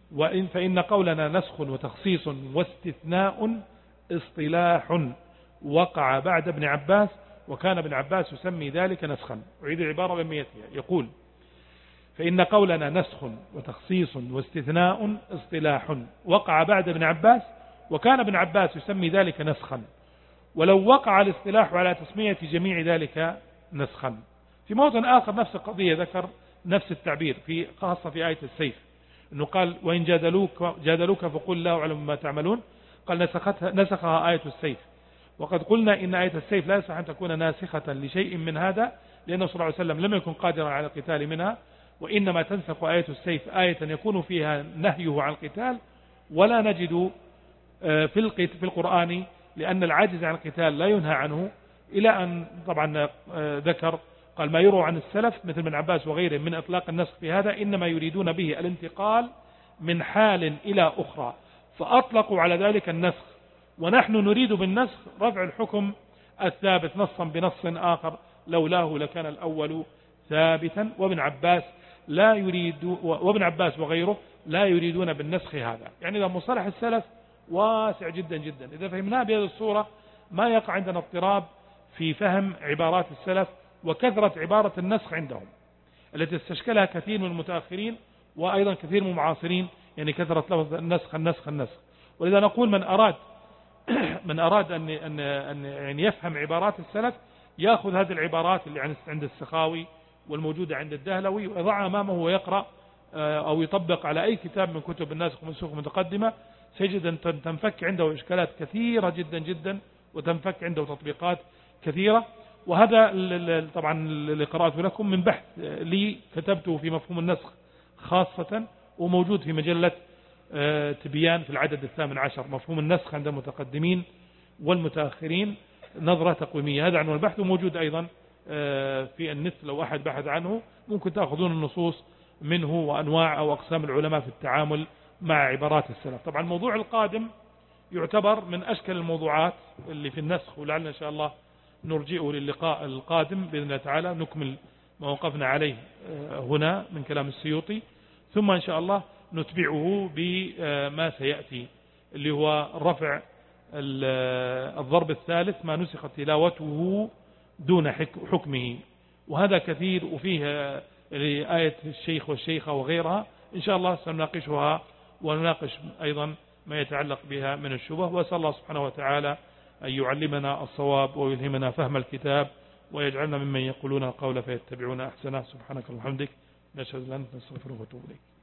S1: فإن قولنا نسخ وتخصيص واستثناء اصطلاح وقع بعد ابن عباس، وكان ابن عباس يسمي ذلك نسخا. أعيد العبارة بميتها، يقول: فإن قولنا نسخ وتخصيص واستثناء اصطلاح وقع بعد ابن عباس، وكان ابن عباس يسمي ذلك نسخا، ولو وقع الاصطلاح على تسمية جميع ذلك نسخا. في موطن آخر نفس القضية ذكر نفس التعبير، خاصة في آية السيف، أنه قال: وإن جادلوك فقل لا أعلم ما تعملون، قال نسخها آية السيف. وقد قلنا إن آية السيف لا يصح أن تكون ناسخة لشيء من هذا، لأنه صلى الله عليه وسلم لم يكن قادرا على القتال منها، وإنما تنسخ آية السيف آية يكون فيها نهيه عن القتال، ولا نجد في القرآن، لأن العاجز عن القتال لا ينهى عنه، إلى أن طبعا ذكر قال: ما يروى عن السلف مثل ابن عباس وغيره من إطلاق النسخ في هذا إنما يريدون به الانتقال من حال إلى أخرى، فأطلقوا على ذلك النسخ، ونحن نريد بالنسخ رفع الحكم الثابت نصا بنص آخر، لولاه لكان الأول ثابتا. وابن عباس وغيره لا يريدون بالنسخ هذا. يعني إذا مصطلح السلف واسع جدا جدا، إذا فهمناه بهذه الصورة ما يقع عندنا اضطراب في فهم عبارات السلف وكثرة عبارة النسخ عندهم التي استشكلها كثير من المتأخرين وأيضا كثير من المعاصرين، يعني كثرة لفظ النسخ. ولذا نقول من أراد أن يعني يفهم عبارات السلف يأخذ هذه العبارات اللي عند السخاوي والموجودة عند الدهلوي ويضعها أمامه ويقرأ أو يطبق على أي كتاب من كتب الناسخ والمنسوخ المتقدمة، سيجد أن تنفك عنده إشكالات كثيرة جدا جدا، وتنفك عنده تطبيقات كثيرة. وهذا طبعا اللي قرأته لكم من بحث لي كتبته في مفهوم النسخ خاصة، وموجود في مجلة تبيان في العدد 18، مفهوم النسخ عند المتقدمين والمتأخرين، نظرة تقويمية. هذا عنوان البحث، وموجود أيضا في النت، لو أحد بحث عنه ممكن تأخذون النصوص منه وأنواع أو أقسام العلماء في التعامل مع عبارات السلف. طبعا الموضوع القادم يعتبر من أشكل الموضوعات اللي في النسخ، ولعلنا إن شاء الله نرجئه للقاء القادم بإذن الله تعالى، نكمل ما وقفنا عليه هنا من كلام السيوطي، ثم إن شاء الله نتبعه بما سيأتي اللي هو رفع الضرب الثالث ما نسخ تلاوته دون حكمه، وهذا كثير، وفيه آية الشيخ والشيخة وغيرها إن شاء الله سنناقشها، ونناقش أيضا ما يتعلق بها من الشبه. وأسأل الله سبحانه وتعالى أن يعلمنا الصواب ويلهمنا فهم الكتاب، ويجعلنا ممن يقولون القول فيتبعون أحسنه. سبحانك اللهم وبحمدك، نشهد أن لا إله إلا أنت، نستغفرك ونتوب إليك.